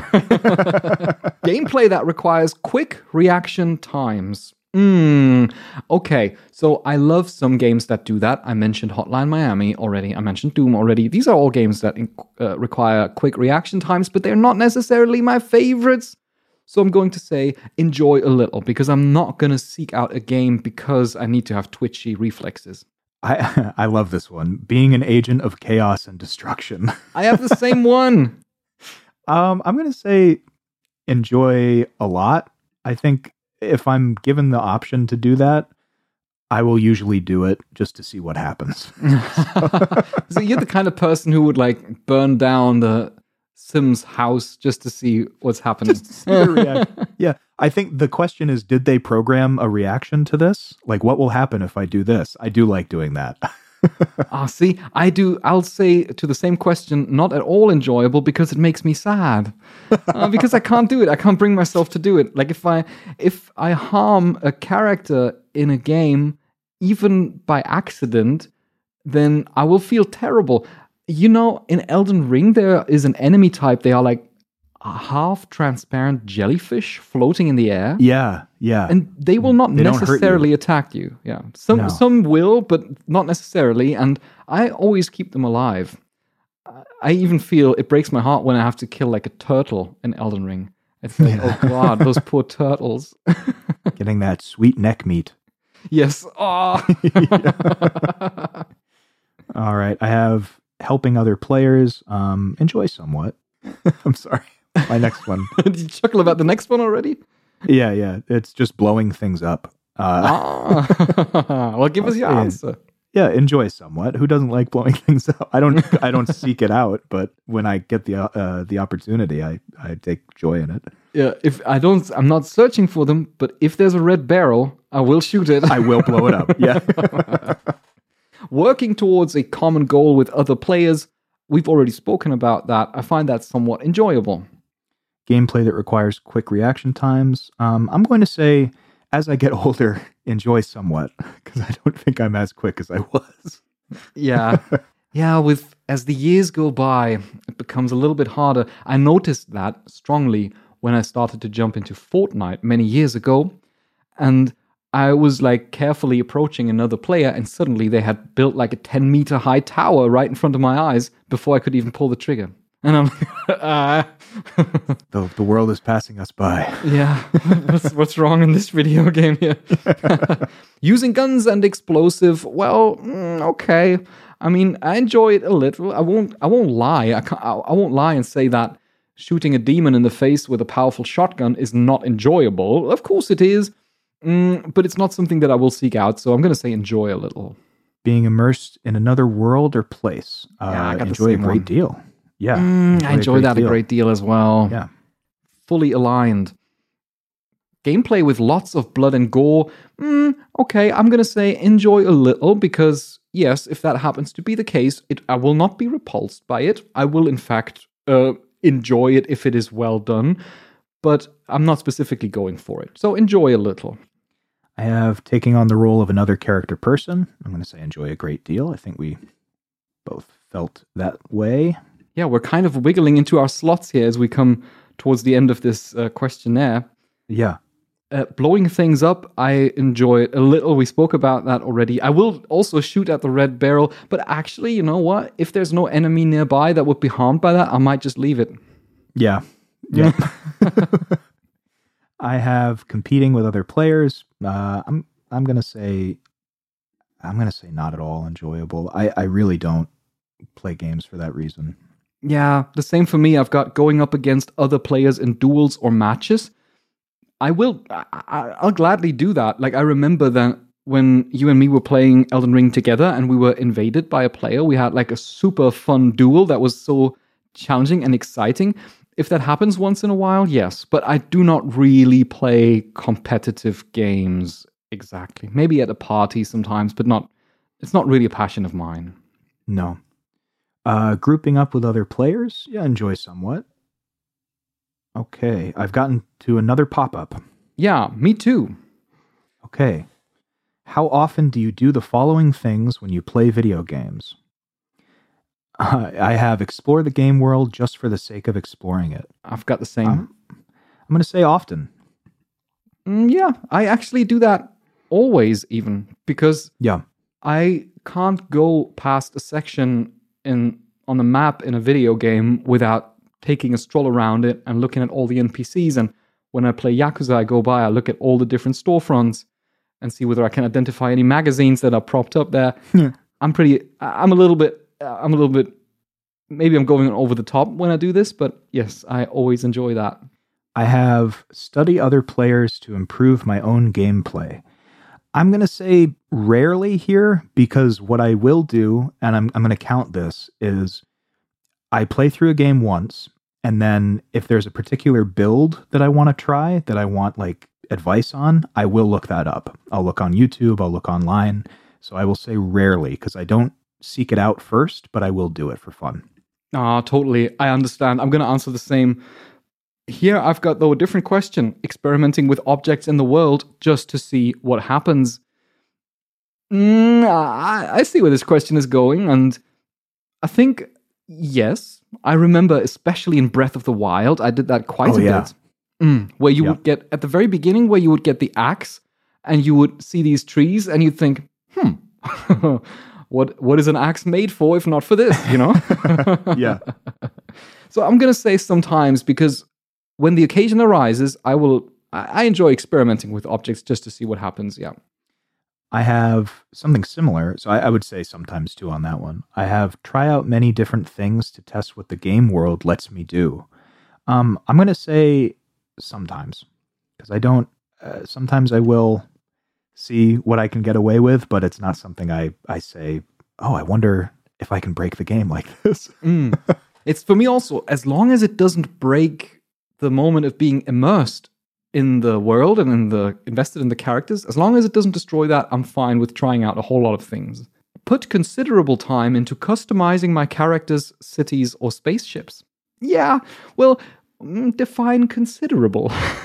Gameplay that requires quick reaction times. Mm, okay, so I love some games that do that. I mentioned Hotline Miami already. I mentioned Doom already. These are all games that uh, require quick reaction times, but they're not necessarily my favorites. So I'm going to say enjoy a little because I'm not going to seek out a game because I need to have twitchy reflexes. I I love this one. Being an agent of chaos and destruction. I have the same one. Um, I'm going to say enjoy a lot. I think if I'm given the option to do that, I will usually do it just to see what happens. So you're the kind of person who would like burn down the Sims house just to see what's happening. Just to see the reaction. Yeah. I think the question is, did they program a reaction to this? Like, what will happen if I do this? I do like doing that. Ah, see, I do. I'll say to the same question, not at all enjoyable because it makes me sad. Uh, because I can't do it. I can't bring myself to do it. Like if I if I harm a character in a game, even by accident, then I will feel terrible. You know, in Elden Ring, there is an enemy type. They are like a half transparent jellyfish floating in the air. Yeah, yeah. And they will not they necessarily you. attack you. Yeah. Some no. some will, but not necessarily. And I always keep them alive. I even feel it breaks my heart when I have to kill like a turtle in Elden Ring. It's like, yeah. Oh God, those poor turtles. Getting that sweet neck meat. Yes. Oh. All right. I have helping other players. Um, enjoy somewhat. I'm sorry. My next one. Did you chuckle about the next one already? Yeah, yeah. It's just blowing things up. Uh, ah. Well, give us your answer. Yeah, enjoy somewhat. Who doesn't like blowing things up? I don't. I don't seek it out, but when I get the uh, the opportunity, I, I take joy in it. Yeah. If I don't, I'm not searching for them. But if there's a red barrel, I will shoot it. I will blow it up. Yeah. Working towards a common goal with other players. We've already spoken about that. I find that somewhat enjoyable. Gameplay that requires quick reaction times. Um, I'm going to say, as I get older, enjoy somewhat, because I don't think I'm as quick as I was. Yeah. Yeah, with as the years go by, it becomes a little bit harder. I noticed that strongly when I started to jump into Fortnite many years ago. And I was like carefully approaching another player, and suddenly they had built like a ten meter high tower right in front of my eyes before I could even pull the trigger. And I'm like, ah. the, the world is passing us by. Yeah. What's, what's wrong in this video game here? Using guns and explosive. Well, mm, okay. I mean, I enjoy it a little. I won't. I won't lie. I, can't, I, I won't lie and say that shooting a demon in the face with a powerful shotgun is not enjoyable. Of course it is. Mm, but it's not something that I will seek out, so I'm going to say enjoy a little. Being immersed in another world or place. Uh, yeah, I got enjoy a great one. deal. Yeah. Mm, enjoy I enjoy a that deal. a great deal as well. Yeah. Fully aligned. Gameplay with lots of blood and gore. Mm, okay, I'm going to say enjoy a little because, yes, if that happens to be the case, it, I will not be repulsed by it. I will, in fact, uh, enjoy it if it is well done. but I'm not specifically going for it. So enjoy a little. I have taking on the role of another character person. I'm going to say enjoy a great deal. I think we both felt that way. Yeah, we're kind of wiggling into our slots here as we come towards the end of this uh, questionnaire. Yeah. Uh, blowing things up, I enjoy it a little. We spoke about that already. I will also shoot at the red barrel, but actually, you know what? If there's no enemy nearby that would be harmed by that, I might just leave it. Yeah. Yeah. I have competing with other players. Uh, I'm I'm gonna say I'm gonna say not at all enjoyable. I, I really don't play games for that reason. Yeah, the same for me. I've got going up against other players in duels or matches. I will, I, I'll gladly do that. Like, I remember that when you and me were playing Elden Ring together and we were invaded by a player, we had like a super fun duel that was so challenging and exciting. If that happens once in a while, yes. But I do not really play competitive games exactly. Maybe at a party sometimes, but not, it's not really a passion of mine. No. Uh, grouping up with other players, yeah, enjoy somewhat. Okay, I've gotten to another pop-up. Yeah, me too. Okay. How often do you do the following things when you play video games? Uh, I have explore the game world just for the sake of exploring it. I've got the same. Um, I'm going to say often. Mm, yeah, I actually do that always even, because yeah. I can't go past a section in on the map in a video game without taking a stroll around it and looking at all the N P Cs. And when I play Yakuza, I go by, I look at all the different storefronts and see whether I can identify any magazines that are propped up there. Yeah. I'm pretty, I'm a little bit, I'm a little bit, maybe I'm going over the top when I do this, but yes, I always enjoy that. I have study other players to improve my own gameplay. I'm going to say rarely here, because what I will do, and I'm, I'm going to count this, is I play through a game once, and then if there's a particular build that I want to try, that I want like advice on, I will look that up. I'll look on YouTube, I'll look online. So I will say rarely, because I don't seek it out first, but I will do it for fun. Ah, totally. I understand. I'm going to answer the same. Here I've got, though, a different question. Experimenting with objects in the world just to see what happens. Mm, I, I see where this question is going, and I think, yes. I remember, especially in Breath of the Wild, I did that quite oh, a yeah. bit. Mm, where you yeah. would get, at the very beginning, where you would get the axe, and you would see these trees, and you'd think, hmm, what what is an axe made for if not for this, you know? Yeah. So I'm going to say sometimes, because when the occasion arises, I will. I enjoy experimenting with objects just to see what happens. Yeah. I have something similar, so I, I would say sometimes too on that one. I have try out many different things to test what the game world lets me do. Um, I'm going to say sometimes, because I don't. Uh, sometimes I will see what I can get away with, but it's not something I I say. Oh, I wonder if I can break the game like this. mm. It's for me also, as long as it doesn't break the moment of being immersed in the world and in the invested in the characters, as long as it doesn't destroy that, I'm fine with trying out a whole lot of things. Put considerable time into customizing my characters, cities, or spaceships. Yeah, well, mm, define considerable.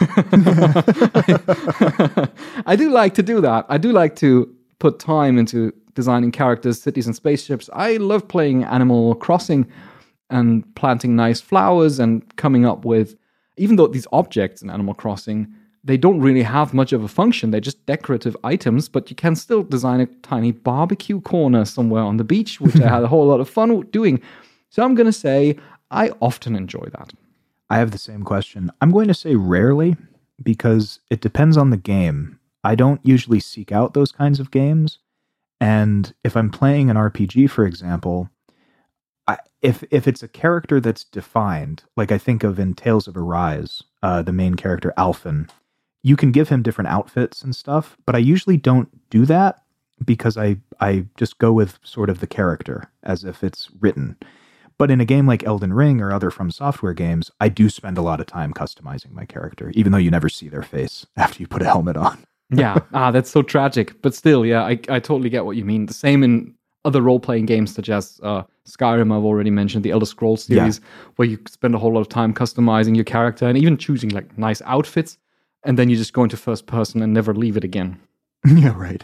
I, I do like to do that. I do like to put time into designing characters, cities, and spaceships. I love playing Animal Crossing and planting nice flowers and coming up with, even though these objects in Animal Crossing, they don't really have much of a function. They're just decorative items, but you can still design a tiny barbecue corner somewhere on the beach, which I had a whole lot of fun doing. So I'm going to say I often enjoy that. I have the same question. I'm going to say rarely, because it depends on the game. I don't usually seek out those kinds of games. And if I'm playing an R P G, for example, I, if if it's a character that's defined, like I think of in Tales of Arise, uh, the main character, Alphen, you can give him different outfits and stuff, but I usually don't do that because I, I just go with sort of the character as if it's written. But in a game like Elden Ring or other From Software games, I do spend a lot of time customizing my character, even though you never see their face after you put a helmet on. Yeah, ah, that's so tragic. But still, yeah, I, I totally get what you mean. The same in other role-playing games such as uh, Skyrim, I've already mentioned, the Elder Scrolls series, yeah. where you spend a whole lot of time customizing your character and even choosing like nice outfits, and then you just go into first person and never leave it again. Yeah, right.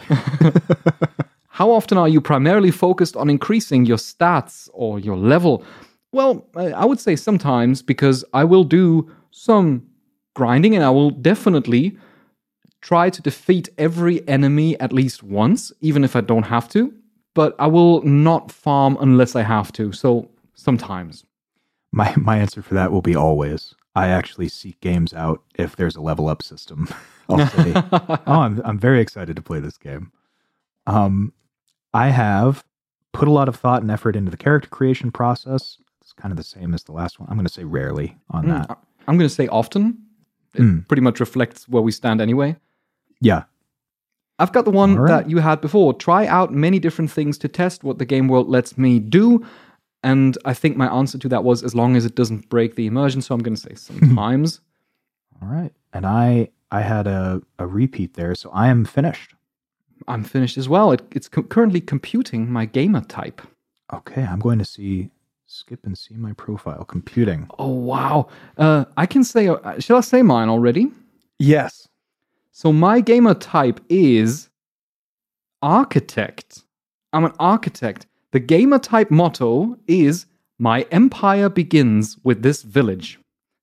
How often are you primarily focused on increasing your stats or your level? Well, I would say sometimes, because I will do some grinding and I will definitely try to defeat every enemy at least once, even if I don't have to. But I will not farm unless I have to, so sometimes. My my answer for that will be always. I actually seek games out if there's a level up system. I'll say, oh, I'm I'm very excited to play this game. Um, I have put a lot of thought and effort into the character creation process. It's kind of the same as the last one. I'm going to say rarely on Mm, that. I'm going to say often. It Mm. pretty much reflects where we stand anyway. Yeah. I've got the one All right. that you had before. Try out many different things to test what the game world lets me do. And I think my answer to that was as long as it doesn't break the immersion. So I'm going to say sometimes. All right. And I I had a, a repeat there, so I am finished. I'm finished as well. It, it's co- currently computing my gamer type. Okay, I'm going to see skip and see my profile. Computing. Oh, wow. Uh, I can say, uh, shall I say mine already? Yes. So my gamer type is architect. I'm an architect. The gamer type motto is my empire begins with this village.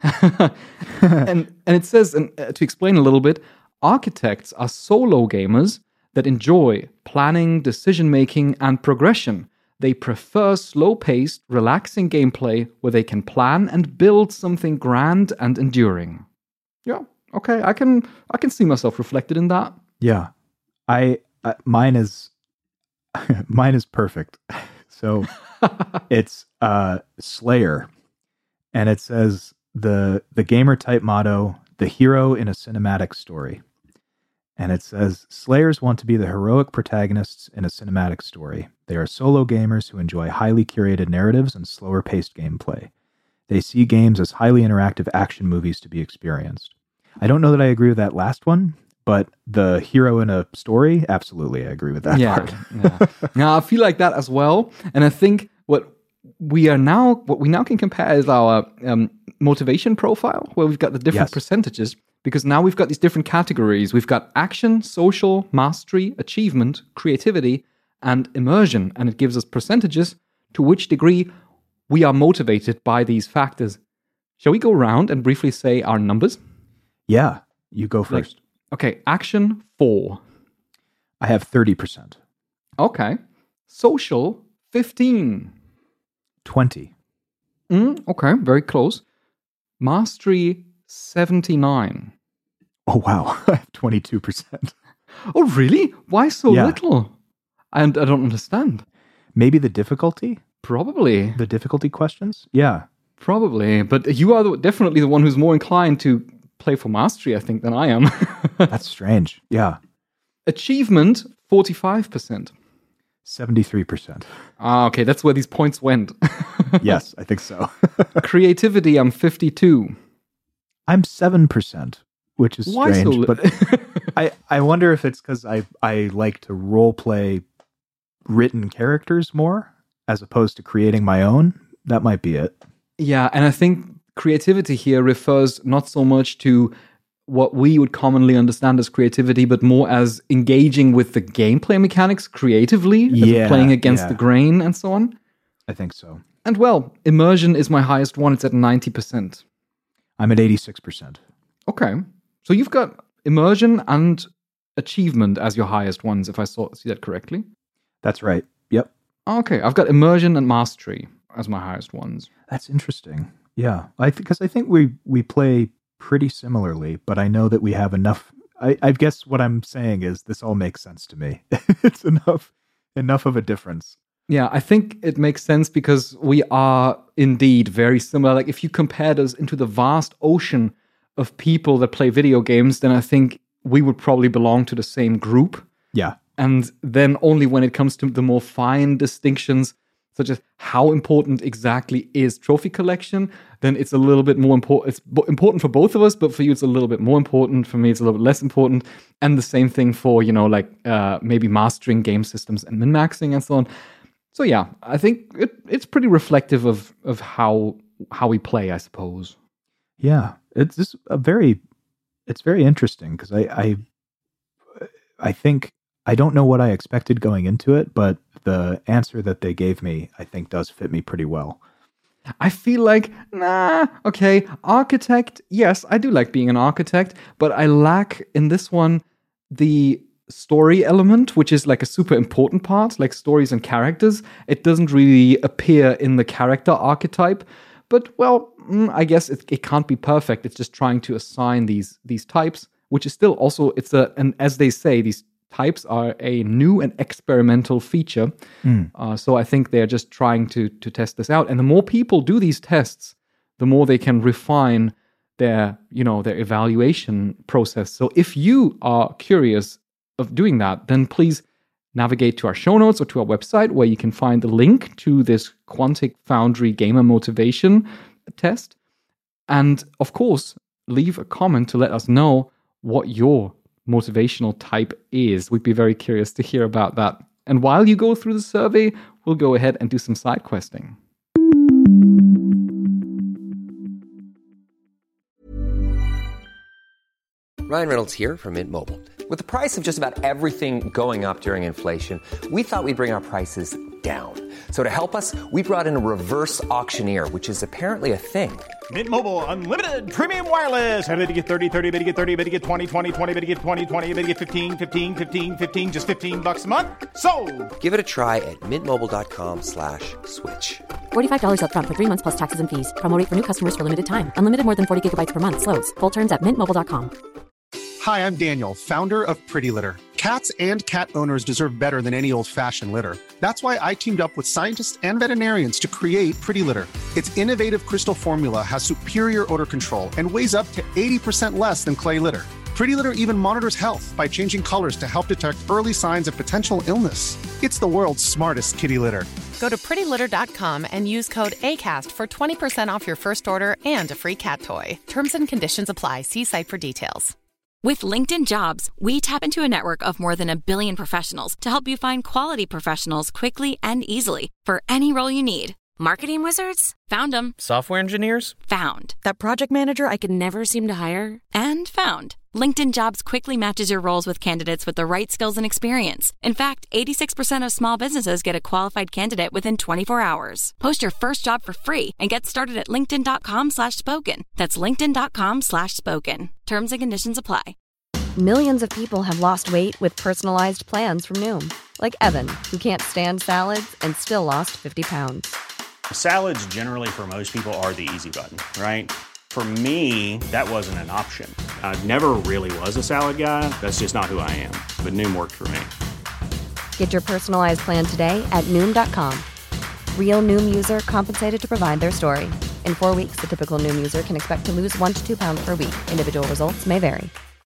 and and it says, and uh, to explain a little bit, architects are solo gamers that enjoy planning, decision making, and progression. They prefer slow-paced, relaxing gameplay where they can plan and build something grand and enduring. Yeah, okay, I can I can see myself reflected in that. Yeah. I uh, mine is mine is perfect. So it's uh Slayer, and it says the the gamer type motto, the hero in a cinematic story. And it says, Slayers want to be the heroic protagonists in a cinematic story. They are solo gamers who enjoy highly curated narratives and slower-paced gameplay. They see games as highly interactive action movies to be experienced. I don't know that I agree with that last one, but the hero in a story, absolutely, I agree with that yeah, part. yeah. Now I feel like that as well, and I think what we are now, what we now can compare is our um, motivation profile, where we've got the different Yes. percentages. Because now we've got these different categories. We've got action, social, mastery, achievement, creativity, and immersion. And it gives us percentages to which degree we are motivated by these factors. Shall we go around and briefly say our numbers? Yeah, you go Like- first. Okay, action, four. I have thirty percent. Okay. Social, fifteen. twenty. Mm, okay, very close. Mastery, seventy-nine. Oh, wow. I have twenty-two percent. Oh, really? Why so Yeah. little? And I don't understand. Maybe the difficulty? Probably. The difficulty questions? Yeah. Probably, but you are the, definitely the one who's more inclined to play for mastery, I think, than I am. That's strange. Yeah. Achievement, forty-five percent. seventy-three percent. Ah, okay, that's where these points went. Yes, I think so. Creativity, I'm fifty-two. I'm seven percent, which is Why so strange. li- But I, I wonder if it's because I, I like to role play written characters more as opposed to creating my own. That might be it. Yeah, and I think creativity here refers not so much to what we would commonly understand as creativity, but more as engaging with the gameplay mechanics creatively, as in Yeah, playing against yeah. the grain and so on. I think so. And well, immersion is my highest one. It's at ninety percent. I'm at eighty-six percent. Okay. So you've got immersion and achievement as your highest ones, if I saw, see that correctly. That's right. Yep. Okay, I've got immersion and mastery as my highest ones. That's interesting. Yeah. I because I think we, we play pretty similarly, but I know that we have enough. I, I guess what I'm saying is this all makes sense to me. It's enough enough of a difference. Yeah, I think it makes sense because we are indeed very similar. Like if you compared us into the vast ocean of people that play video games, then I think we would probably belong to the same group. Yeah. And then only when it comes to the more fine distinctions, such as how important exactly is trophy collection, then it's a little bit more important. It's bo- important for both of us, but for you it's a little bit more important. For me, it's a little bit less important. And the same thing for, you know, like uh, maybe mastering game systems and min-maxing and so on. So yeah, I think it, it's pretty reflective of of how how we play, I suppose. Yeah, it's just a very, it's very interesting because I, I, I think I don't know what I expected going into it, but the answer that they gave me, I think, does fit me pretty well. I feel like, nah, okay, architect, yes, I do like being an architect, but I lack in this one the story element, which is like a super important part, like stories and characters. It doesn't really appear in the character archetype, but well, I guess it, it can't be perfect. It's just trying to assign these these types, which is still also, it's a, and as they say, these types are a new and experimental feature. Mm. Uh, so I think they're just trying to to test this out. And the more people do these tests, the more they can refine their, you know, their evaluation process. So if you are curious of doing that, then please navigate to our show notes or to our website where you can find the link to this Quantic Foundry gamer motivation test. And of course, leave a comment to let us know what your motivational type is. We'd be very curious to hear about that. And while you go through the survey, we'll go ahead and do some side questing. Ryan Reynolds here from Mint Mobile. With the price of just about everything going up during inflation, we thought we'd bring our prices down. So to help us, we brought in a reverse auctioneer, which is apparently a thing. Mint Mobile Unlimited Premium Wireless. How to get thirty, thirty, how to get thirty, how to get twenty, twenty, twenty, how to get twenty, twenty, how to get fifteen, fifteen, fifteen, fifteen, just fifteen bucks a month? Sold! Give it a try at mintmobile.com slash switch. forty-five dollars up front for three months plus taxes and fees. Promo rate for new customers for limited time. Unlimited more than forty gigabytes per month. Slows full terms at mint mobile dot com. Hi, I'm Daniel, founder of Pretty Litter. Cats and cat owners deserve better than any old-fashioned litter. That's why I teamed up with scientists and veterinarians to create Pretty Litter. Its innovative crystal formula has superior odor control and weighs up to eighty percent less than clay litter. Pretty Litter even monitors health by changing colors to help detect early signs of potential illness. It's the world's smartest kitty litter. Go to pretty litter dot com and use code ACAST for twenty percent off your first order and a free cat toy. Terms and conditions apply. See site for details. With LinkedIn Jobs, we tap into a network of more than a billion professionals to help you find quality professionals quickly and easily for any role you need. Marketing wizards? Found them. Software engineers? Found. That project manager I could never seem to hire? And found. LinkedIn Jobs quickly matches your roles with candidates with the right skills and experience. In fact, eighty-six percent of small businesses get a qualified candidate within twenty-four hours. Post your first job for free and get started at linkedin.com slash spoken. That's linkedin.com slash spoken. Terms and conditions apply. Millions of people have lost weight with personalized plans from Noom. Like Evan, who can't stand salads and still lost fifty pounds. Salads generally for most people are the easy button, right? For me, that wasn't an option. I never really was a salad guy. That's just not who I am. But Noom worked for me. Get your personalized plan today at Noom dot com. Real Noom user compensated to provide their story. In four weeks, the typical Noom user can expect to lose one to two pounds per week. Individual results may vary.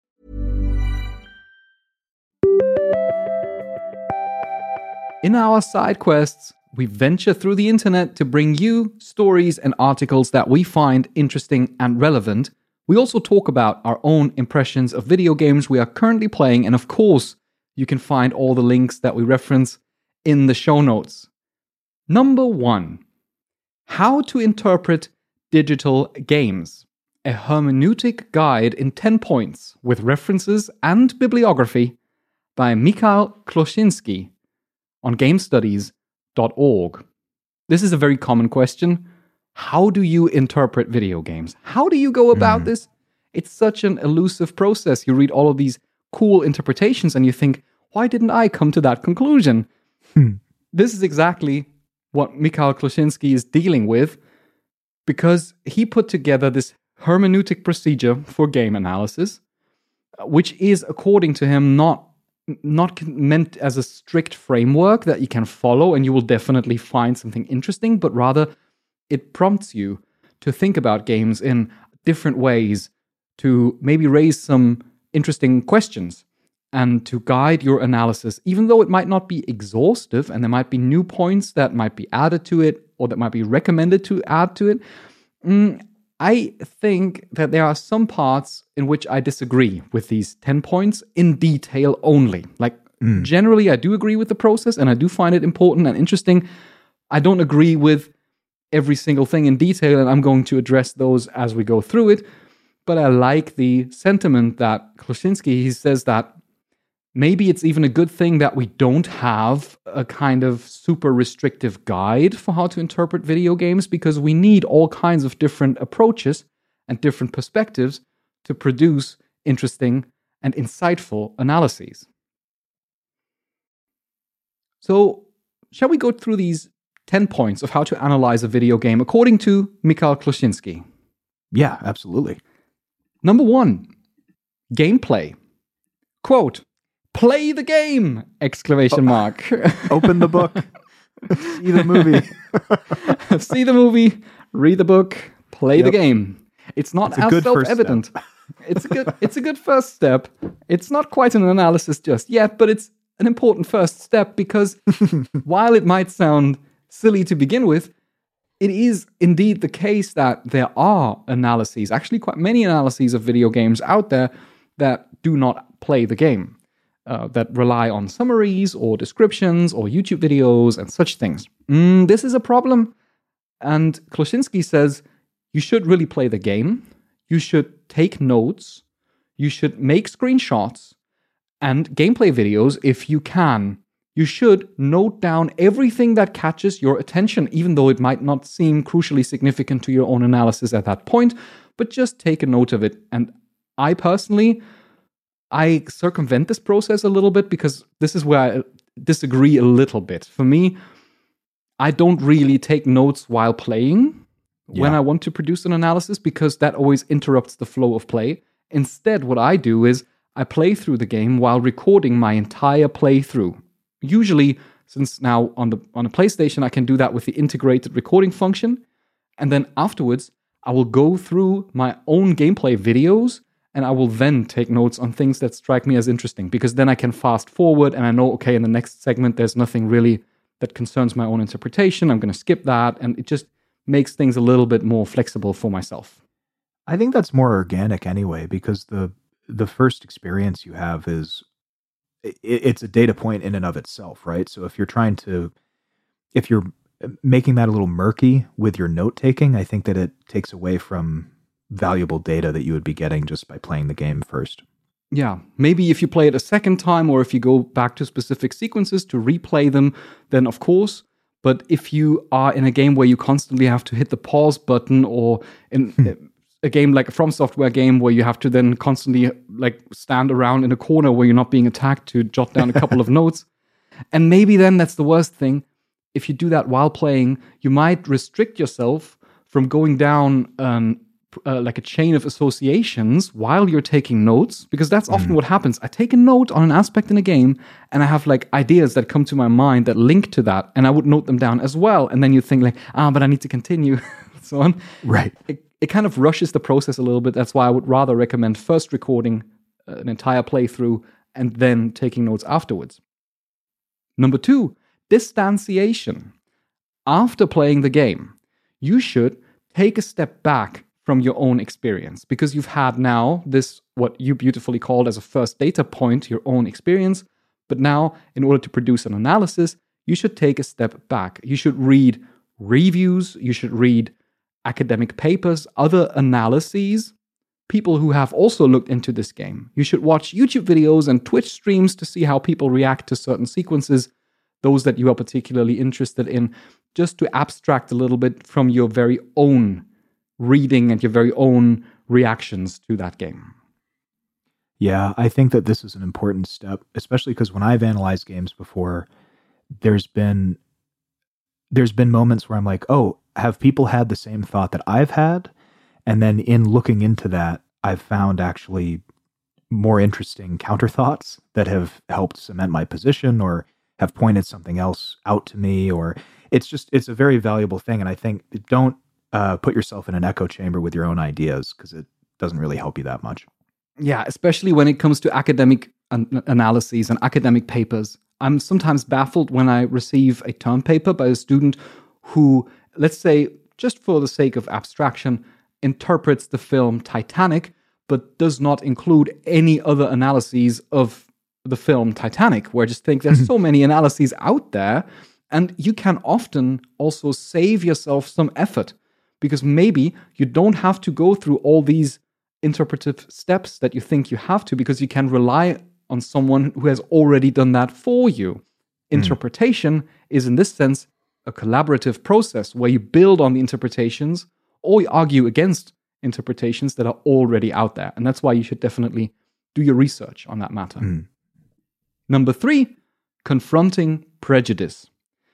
In our side quests, we venture through the internet to bring you stories and articles that we find interesting and relevant. We also talk about our own impressions of video games we are currently playing, and of course, you can find all the links that we reference in the show notes. Number one, how to interpret digital games. A hermeneutic guide in ten points with references and bibliography by Michal Kloszinski on game studies dot org. This is a very common question. How do you interpret video games? How do you go about mm. this? It's such an elusive process. You read all of these cool interpretations and you think, why didn't I come to that conclusion? Hmm. This is exactly what Michal Kloszinski is dealing with, because he put together this hermeneutic procedure for game analysis, which is, according to him, not not meant as a strict framework that you can follow and you will definitely find something interesting, but rather it prompts you to think about games in different ways, to maybe raise some interesting questions and to guide your analysis, even though it might not be exhaustive and there might be new points that might be added to it or that might be recommended to add to it. Mm, I think that there are some parts in which I disagree with these ten points in detail only. Like, Mm. Generally, I do agree with the process, and I do find it important and interesting. I don't agree with every single thing in detail, and I'm going to address those as we go through it. But I like the sentiment that Kluscinski, he says that maybe it's even a good thing that we don't have a kind of super restrictive guide for how to interpret video games, because we need all kinds of different approaches and different perspectives to produce interesting and insightful analyses. So, shall we go through these ten points of how to analyze a video game according to Mikhail Kluscinski? Yeah, absolutely. Number one, gameplay. Quote, play the game! Exclamation oh. mark. Open the book. See the movie. See the movie, read the book, play yep. the game. It's not it's as self-evident. it's a good it's a good first step. It's not quite an analysis just yet, but it's an important first step, because while it might sound silly to begin with, it is indeed the case that there are analyses, actually quite many analyses of video games out there that do not play the game, uh, that rely on summaries or descriptions or YouTube videos and such things. Mm, this is a problem, and Kluscinski says you should really play the game, you should take notes, you should make screenshots and gameplay videos if you can. You should note down everything that catches your attention, even though it might not seem crucially significant to your own analysis at that point, but just take a note of it. And I personally, I circumvent this process a little bit, because this is where I disagree a little bit. For me, I don't really take notes while playing yeah. when I want to produce an analysis, because that always interrupts the flow of play. Instead, what I do is I play through the game while recording my entire playthrough. Usually, since now on the on a PlayStation, I can do that with the integrated recording function. And then afterwards, I will go through my own gameplay videos, and I will then take notes on things that strike me as interesting, because then I can fast forward and I know, okay, in the next segment, there's nothing really that concerns my own interpretation. I'm going to skip that. And it just makes things a little bit more flexible for myself. I think that's more organic anyway, because the the first experience you have is, it, it's a data point in and of itself, right? So if you're trying to, if you're making that a little murky with your note taking, I think that it takes away from valuable data that you would be getting just by playing the game first. Yeah, maybe if you play it a second time, or if you go back to specific sequences to replay them, then of course. But if you are in a game where you constantly have to hit the pause button, or in a game like a From Software game where you have to then constantly like stand around in a corner where you're not being attacked to jot down a couple of notes, and maybe then that's the worst thing. If you do that while playing, you might restrict yourself from going down um, uh, like a chain of associations while you're taking notes, because that's often mm. what happens. I take a note on an aspect in a game, and I have like ideas that come to my mind that link to that, and I would note them down as well. And then you think like, ah, but I need to continue, so on. Right. It, it kind of rushes the process a little bit. That's why I would rather recommend first recording an entire playthrough and then taking notes afterwards. Number two, distanciation. After playing the game, you should take a step back from your own experience, because you've had now this, what you beautifully called as a first data point, your own experience. But now, in order to produce an analysis, you should take a step back. You should read reviews, you should read academic papers, other analyses, people who have also looked into this game. You should watch YouTube videos and Twitch streams to see how people react to certain sequences, those that you are particularly interested in, just to abstract a little bit from your very own reading and your very own reactions to that game. Yeah, I think that this is an important step, especially because when I've analyzed games before, there's been there's been moments where I'm like, oh, have people had the same thought that I've had? And then in looking into that, I've found actually more interesting counter thoughts that have helped cement my position or have pointed something else out to me, or it's just, it's a very valuable thing. And I think don't uh, put yourself in an echo chamber with your own ideas, because it doesn't really help you that much. Yeah, especially when it comes to academic an- analyses and academic papers. I'm sometimes baffled when I receive a term paper by a student who, let's say, just for the sake of abstraction, interprets the film Titanic, but does not include any other analyses of the film Titanic, where I just think there's so many analyses out there, and you can often also save yourself some effort, because maybe you don't have to go through all these interpretive steps that you think you have to, because you can rely on someone who has already done that for you. Interpretation mm. is, in this sense, a collaborative process where you build on the interpretations or you argue against interpretations that are already out there. And that's why you should definitely do your research on that matter. Mm. Number three, confronting prejudice.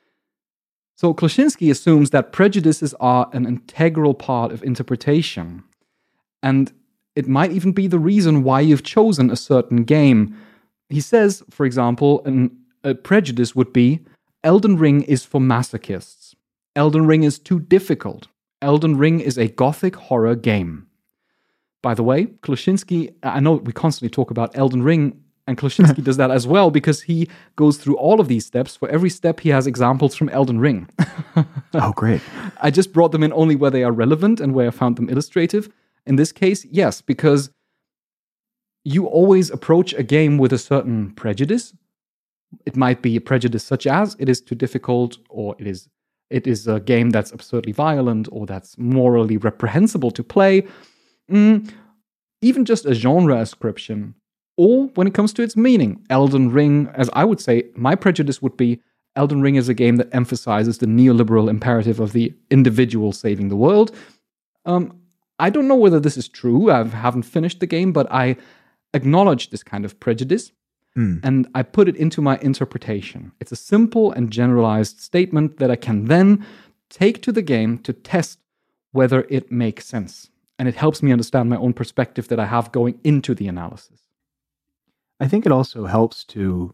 So Kleczynski assumes that prejudices are an integral part of interpretation. And it might even be the reason why you've chosen a certain game. He says, for example, an, a prejudice would be, Elden Ring is for masochists. Elden Ring is too difficult. Elden Ring is a gothic horror game. By the way, Kleczynski, I know we constantly talk about Elden Ring, and Kleczynski does that as well, because he goes through all of these steps. For every step, he has examples from Elden Ring. Oh, great. I just brought them in only where they are relevant and where I found them illustrative. In this case, yes, because you always approach a game with a certain prejudice. It might be a prejudice such as it is too difficult, or it is it is a game that's absurdly violent, or that's morally reprehensible to play. Mm, even just a genre ascription, or when it comes to its meaning. Elden Ring, as I would say, my prejudice would be Elden Ring is a game that emphasizes the neoliberal imperative of the individual saving the world. Um, I don't know whether this is true. I haven't finished the game, but I acknowledge this kind of prejudice. Mm. And I put it into my interpretation. It's a simple and generalized statement that I can then take to the game to test whether it makes sense. And it helps me understand my own perspective that I have going into the analysis. I think it also helps to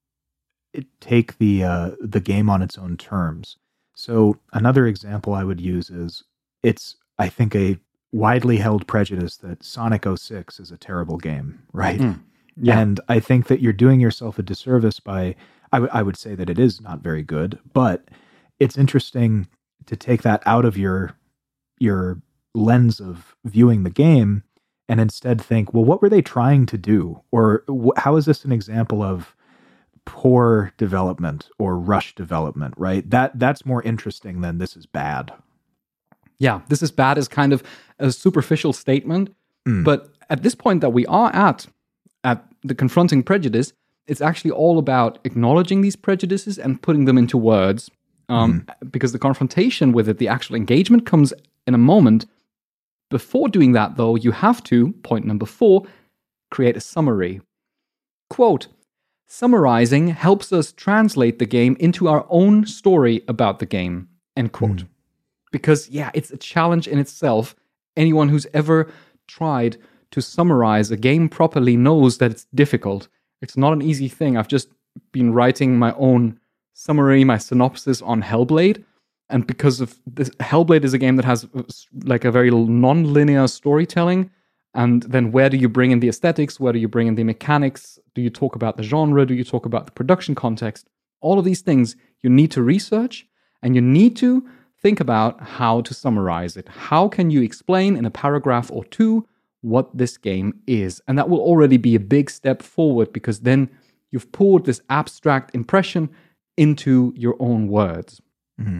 take the uh, the game on its own terms. So another example I would use is, it's, I think, a widely held prejudice that Sonic oh six is a terrible game, right? Mm. Yeah. And I think that you're doing yourself a disservice by, I, w- I would say that it is not very good, but it's interesting to take that out of your your lens of viewing the game and instead think, well, what were they trying to do? Or wh- how is this an example of poor development or rush development, right? That That's more interesting than this is bad. Yeah, this is bad is kind of a superficial statement, mm. but at this point that we are at, at the confronting prejudice, it's actually all about acknowledging these prejudices and putting them into words. Um, mm. Because the confrontation with it, the actual engagement comes in a moment. Before doing that, though, you have to, point number four, create a summary. Quote, summarizing helps us translate the game into our own story about the game, end quote. Mm. Because, yeah, it's a challenge in itself. Anyone who's ever tried to summarize a game properly knows that it's difficult. It's not an easy thing. I've just been writing my own summary, my synopsis on Hellblade. And because of this, Hellblade is a game that has like a very non-linear storytelling. And then where do you bring in the aesthetics? Where do you bring in the mechanics? Do you talk about the genre? Do you talk about the production context? All of these things you need to research, and you need to think about how to summarize it. How can you explain in a paragraph or two what this game is? And that will already be a big step forward, because then you've poured this abstract impression into your own words. Mm-hmm.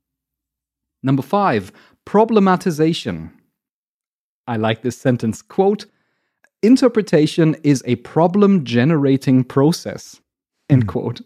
Number five, problematization. I like this sentence, quote, interpretation is a problem-generating process, end quote.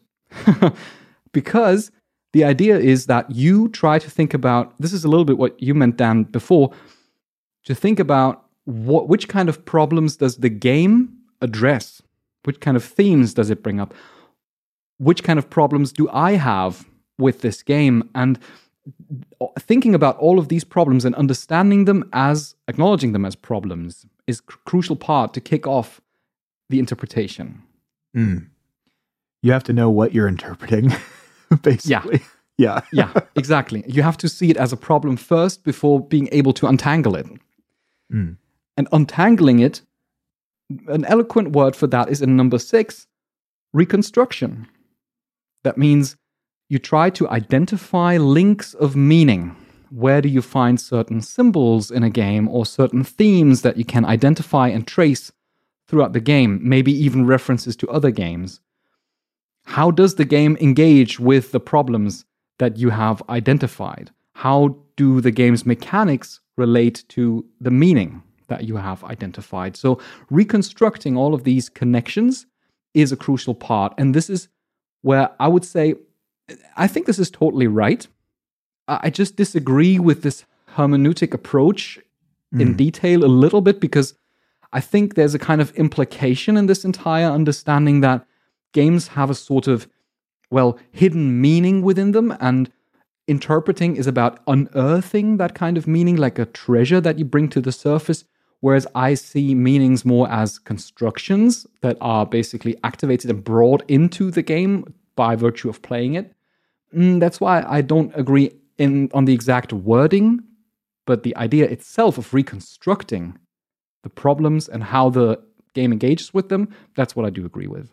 Because the idea is that you try to think about, this is a little bit what you meant, Dan, before, to think about what, which kind of problems does the game address? Which kind of themes does it bring up? Which kind of problems do I have with this game? And thinking about all of these problems and understanding them as, acknowledging them as problems is a crucial part to kick off the interpretation. Mm. You have to know what you're interpreting, basically. Yeah. Yeah. Yeah, exactly. You have to see it as a problem first before being able to untangle it. Mm. And untangling it, an eloquent word for that is in number six, reconstruction. That means you try to identify links of meaning. Where do you find certain symbols in a game or certain themes that you can identify and trace throughout the game, maybe even references to other games. How does the game engage with the problems that you have identified? How do the game's mechanics relate to the meaning that you have identified? So reconstructing all of these connections is a crucial part. And this is where I would say, I think this is totally right. I just disagree with this hermeneutic approach mm. in detail a little bit, because I think there's a kind of implication in this entire understanding that games have a sort of, well, hidden meaning within them, and interpreting is about unearthing that kind of meaning, like a treasure that you bring to the surface, whereas I see meanings more as constructions that are basically activated and brought into the game by virtue of playing it. Mm, that's why I don't agree in on the exact wording, but the idea itself of reconstructing the problems and how the game engages with them, that's what I do agree with.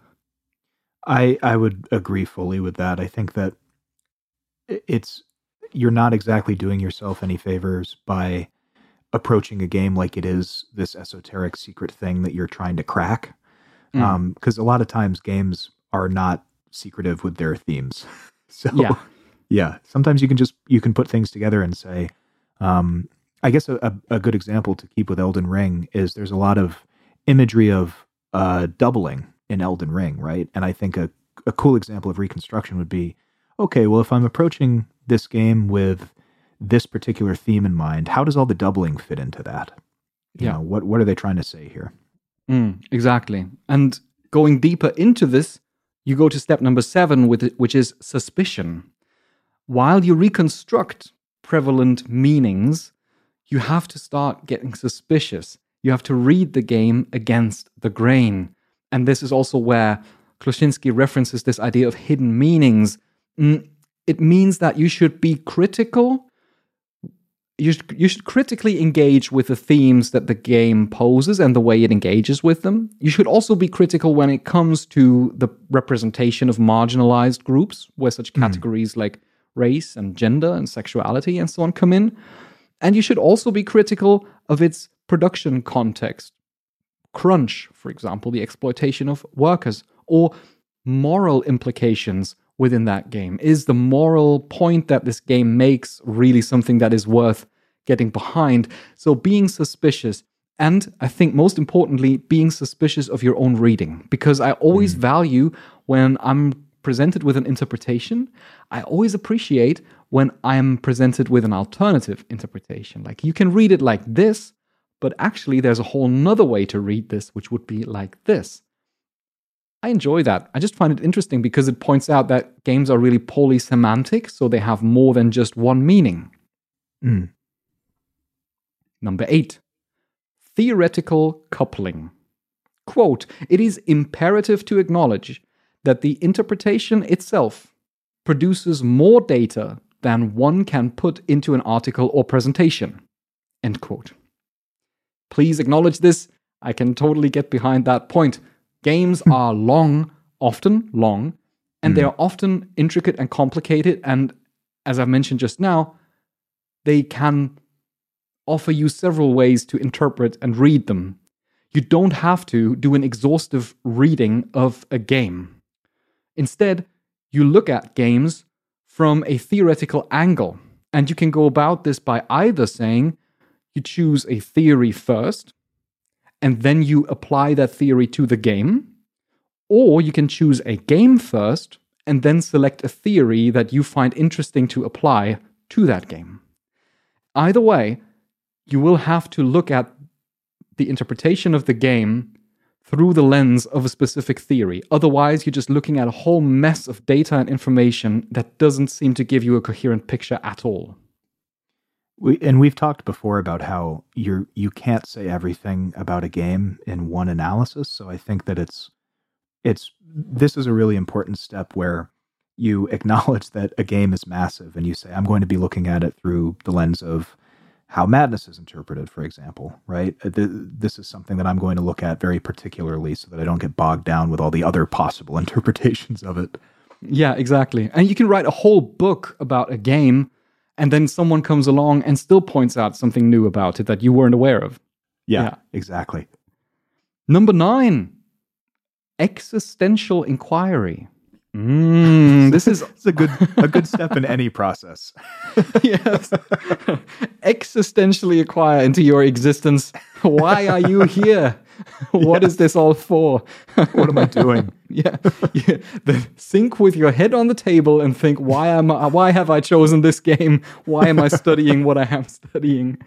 I I would agree fully with that. I think that it's you're not exactly doing yourself any favors by approaching a game like it is this esoteric secret thing that you're trying to crack. Mm. Um, because a lot of times games are not secretive with their themes. So yeah. yeah, sometimes you can just, you can put things together and say, um, I guess a, a good example to keep with Elden Ring is there's a lot of imagery of uh, doubling in Elden Ring, right? And I think a, a cool example of reconstruction would be, okay, well, if I'm approaching this game with this particular theme in mind, how does all the doubling fit into that? You yeah. know, what, what are they trying to say here? Mm, exactly. And going deeper into this, you go to step number seven, with it, which is suspicion. While you reconstruct prevalent meanings, you have to start getting suspicious. You have to read the game against the grain. And this is also where Kloszinski references this idea of hidden meanings. It means that you should be critical. You should, you should critically engage with the themes that the game poses and the way it engages with them. You should also be critical when it comes to the representation of marginalized groups, where such categories mm. like race and gender and sexuality and so on come in. And you should also be critical of its production context. Crunch, for example, the exploitation of workers, or moral implications within that game. Is the moral point that this game makes really something that is worth getting behind? So being suspicious, and I think most importantly, being suspicious of your own reading. Because I always mm. value when I'm presented with an interpretation, I always appreciate when I'm presented with an alternative interpretation. Like, you can read it like this, but actually there's a whole nother way to read this, which would be like this. I enjoy that. I just find it interesting because it points out that games are really polysemantic, so they have more than just one meaning. Mm. Number eight, theoretical coupling. Quote, "It is imperative to acknowledge that the interpretation itself produces more data than one can put into an article or presentation." End quote. Please acknowledge this. I can totally get behind that point. Games are long, often long, and mm. they are often intricate and complicated. And as I mentioned just now, they can offer you several ways to interpret and read them. You don't have to do an exhaustive reading of a game. Instead, you look at games from a theoretical angle, and you can go about this by either saying you choose a theory first, and then you apply that theory to the game, or you can choose a game first, and then select a theory that you find interesting to apply to that game. Either way, you will have to look at the interpretation of the game through the lens of a specific theory. Otherwise, you're just looking at a whole mess of data and information that doesn't seem to give you a coherent picture at all. We, and we've talked before about how you're, you can't say everything about a game in one analysis. So I think that it's, it's, this is a really important step where you acknowledge that a game is massive and you say, I'm going to be looking at it through the lens of how Madness is interpreted, for example, right? This is something that I'm going to look at very particularly so that I don't get bogged down with all the other possible interpretations of it. Yeah, exactly. And you can write a whole book about a game, and then someone comes along and still points out something new about it that you weren't aware of. Yeah, yeah. Exactly. Number nine, existential inquiry. Mm, this is it's a good a good step in any process. Yes. Existentially inquire into your existence. Why are you here? What yes. is this all for? What am I doing? yeah. yeah. Then sink with your head on the table and think, why am I, why have I chosen this game? Why am I studying what I am studying?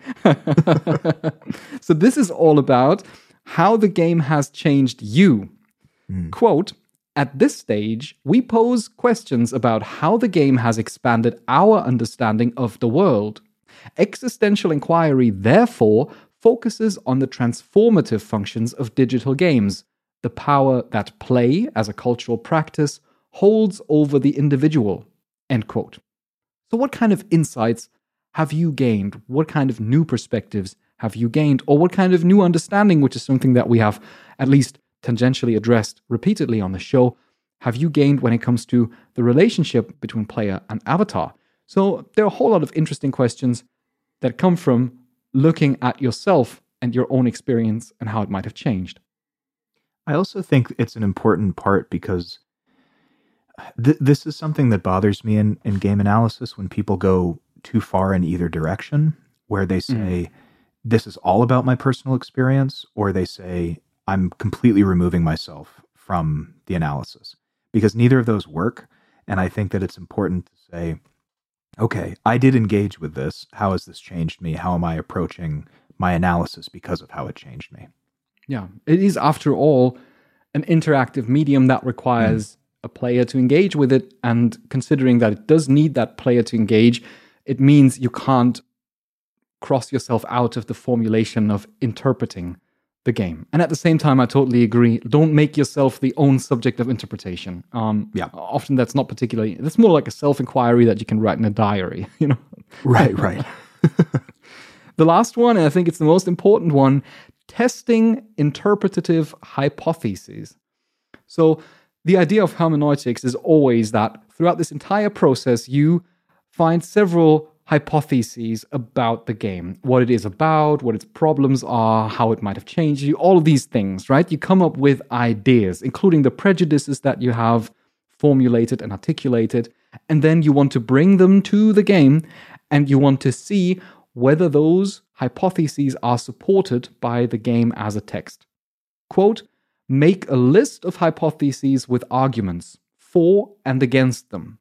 So this is all about how the game has changed you. Mm. Quote, at this stage, we pose questions about how the game has expanded our understanding of the world. Existential inquiry, therefore, focuses on the transformative functions of digital games, the power that play as a cultural practice holds over the individual. End quote. So what kind of insights have you gained? What kind of new perspectives have you gained? Or what kind of new understanding, which is something that we have at least tangentially addressed repeatedly on the show, have you gained when it comes to the relationship between player and avatar? So there are a whole lot of interesting questions that come from looking at yourself and your own experience and how it might have changed. I also think it's an important part because th- this is something that bothers me in, in game analysis when people go too far in either direction, where they say, mm. this is all about my personal experience, or they say, I'm completely removing myself from the analysis, because neither of those work. And I think that it's important to say, okay, I did engage with this. How has this changed me? How am I approaching my analysis because of how it changed me? Yeah, it is, after all, an interactive medium that requires mm. a player to engage with it. And considering that it does need that player to engage, it means you can't cross yourself out of the formulation of interpreting the game. And at the same time, I totally agree. Don't make yourself the own subject of interpretation. Um, yeah. Often that's not particularly, that's more like a self-inquiry that you can write in a diary, you know? Right, right. The last one, and I think it's the most important one, testing interpretative hypotheses. So the idea of hermeneutics is always that throughout this entire process, you find several hypotheses about the game, what it is about, what its problems are, how it might have changed you, all of these things, right? You come up with ideas, including the prejudices that you have formulated and articulated, and then you want to bring them to the game, and you want to see whether those hypotheses are supported by the game as a text. Quote, make a list of hypotheses with arguments for and against them.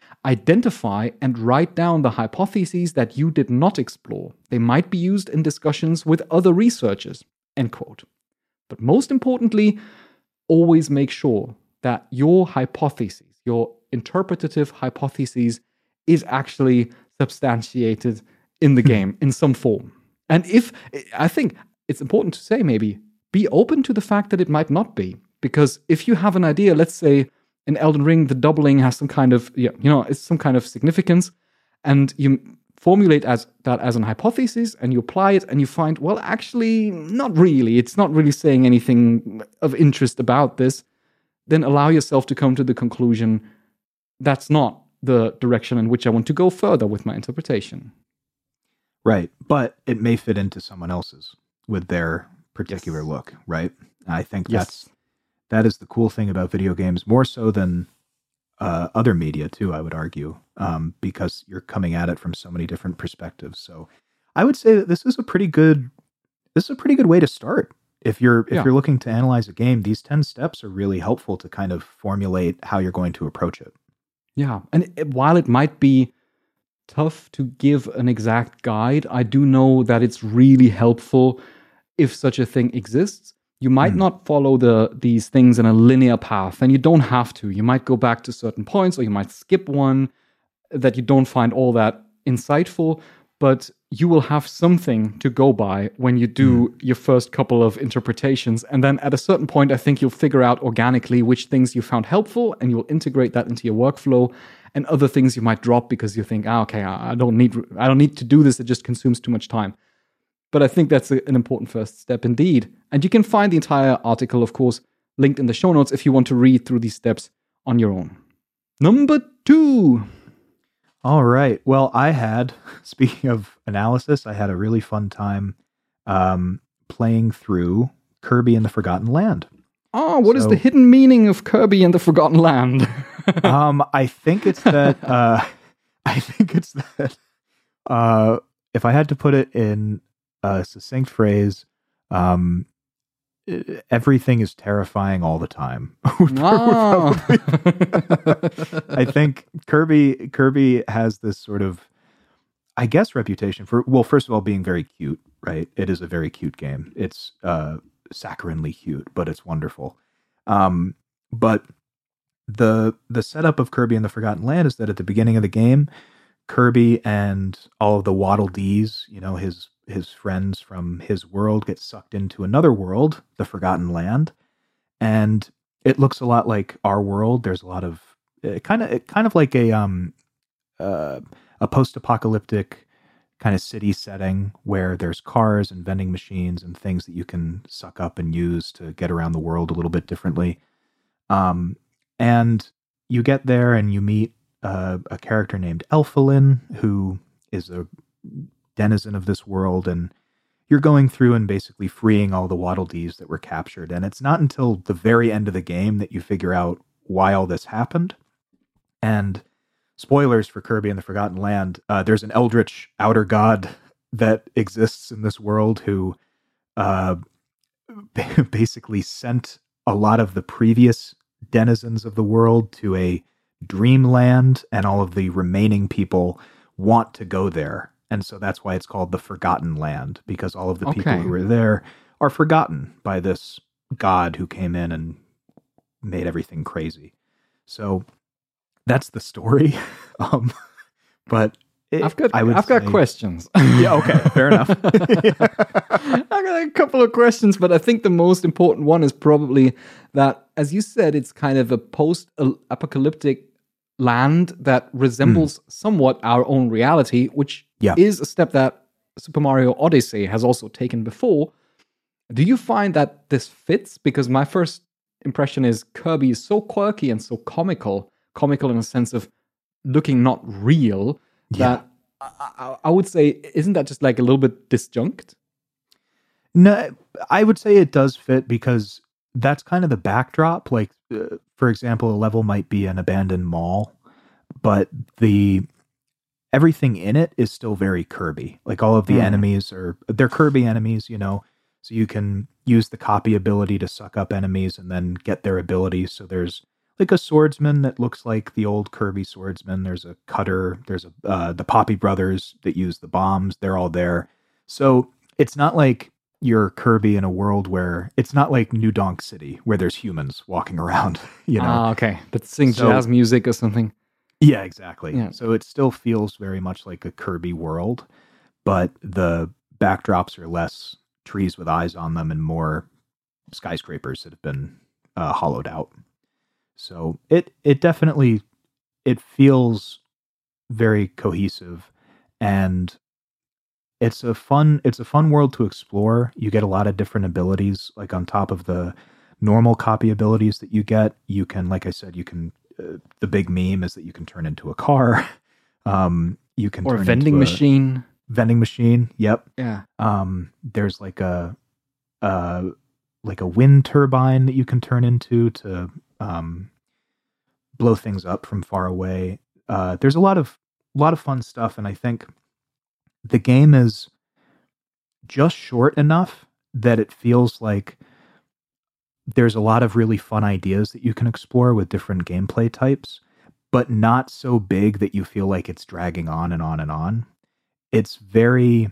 Identify and write down the hypotheses that you did not explore. They might be used in discussions with other researchers, end quote. But most importantly, always make sure that your hypotheses, your interpretative hypotheses, is actually substantiated in the game in some form. And if, I think it's important to say maybe, be open to the fact that it might not be. Because if you have an idea, let's say, in Elden Ring, the doubling has some kind of, you know, it's some kind of significance, and you formulate as that as an hypothesis, and you apply it, and you find, well, actually, not really. It's not really saying anything of interest about this. Then allow yourself to come to the conclusion that's not the direction in which I want to go further with my interpretation. Right, but it may fit into someone else's with their particular yes. look, right? I think yes. that's That is the cool thing about video games, more so than uh, other media, too, I would argue, um, because you're coming at it from so many different perspectives. So I would say that this is a pretty good, this is a pretty good way to start. If you're if yeah. you're looking to analyze a game, these ten steps are really helpful to kind of formulate how you're going to approach it. Yeah, and it, while it might be tough to give an exact guide, I do know that it's really helpful if such a thing exists. You might mm. not follow the these things in a linear path, and you don't have to. You might go back to certain points, or you might skip one that you don't find all that insightful, but you will have something to go by when you do mm. your first couple of interpretations. And then at a certain point, I think you'll figure out organically which things you found helpful, and you'll integrate that into your workflow, and other things you might drop because you think, ah, okay, I don't need I don't need to do this. It just consumes too much time. But I think that's a, an important first step indeed. And you can find the entire article, of course, linked in the show notes if you want to read through these steps on your own. Number two. All right. Well, I had, speaking of analysis, I had a really fun time um, playing through Kirby and the Forgotten Land. Oh, what so, is the hidden meaning of Kirby and the Forgotten Land? um, I think it's that. Uh, I think it's that. Uh, if I had to put it in a succinct phrase, um, everything is terrifying all the time. Oh. I think Kirby Kirby has this sort of, I guess, reputation for, well, first of all, being very cute, right? It is a very cute game. It's uh, saccharinely cute, but it's wonderful. Um, but the the setup of Kirby and the Forgotten Land is that at the beginning of the game, Kirby and all of the Waddle Dees, you know, his his friends from his world, get sucked into another world, the Forgotten Land, and it looks a lot like our world. There's a lot of it kind of it kind of like a um uh, a post-apocalyptic kind of city setting where there's cars and vending machines and things that you can suck up and use to get around the world a little bit differently. Um, and you get there and you meet uh, a character named Elfilin, who is a denizen of this world, and you're going through and basically freeing all the Waddle Dees that were captured. And it's not until the very end of the game that you figure out why all this happened. And spoilers for Kirby and the Forgotten Land, uh, there's an eldritch outer god that exists in this world who uh, basically sent a lot of the previous denizens of the world to a dreamland, and all of the remaining people want to go there. And so that's why it's called the Forgotten Land, because all of the Okay. people who were there are forgotten by this god who came in and made everything crazy. So that's the story. um, but it, I've got I would I've got say- questions. Yeah, okay, fair enough. I got a couple of questions, but I think the most important one is probably that, as you said, it's kind of a post-apocalyptic land that resembles somewhat our own reality, which Yeah. is a step that Super Mario Odyssey has also taken before. Do you find that this fits? Because my first impression is Kirby is so quirky and so comical, comical in a sense of looking not real, that I, I, I would say, isn't that just like a little bit disjunct? No, I would say it does fit because that's kind of the backdrop. Like, uh, for example, a level might be an abandoned mall, but the everything in it is still very Kirby. Like all of the Mm. enemies are they're Kirby enemies, you know. So you can use the copy ability to suck up enemies and then get their abilities. So there's like a swordsman that looks like the old Kirby swordsman. There's a cutter. There's a uh, the Poppy brothers that use the bombs. They're all there. So it's not like you're Kirby in a world where it's not like New Donk City where there's humans walking around. You know. Ah, okay. That sing So- jazz music or something. Yeah, exactly. Yeah. So it still feels very much like a Kirby world, but the backdrops are less trees with eyes on them and more skyscrapers that have been uh, hollowed out. So it it definitely it feels very cohesive, and it's a fun it's a fun world to explore. You get a lot of different abilities, like on top of the normal copy abilities that you get. You can, like I said, you can. Uh, the big meme is that you can turn into a car. Um, you can Or a turn vending into a machine. vending machine. Yep. Yeah. Um, there's like a, uh, like a wind turbine that you can turn into to um, blow things up from far away. Uh, there's a lot of a lot of fun stuff, and I think the game is just short enough that it feels like there's a lot of really fun ideas that you can explore with different gameplay types, but not so big that you feel like it's dragging on and on and on. It's very,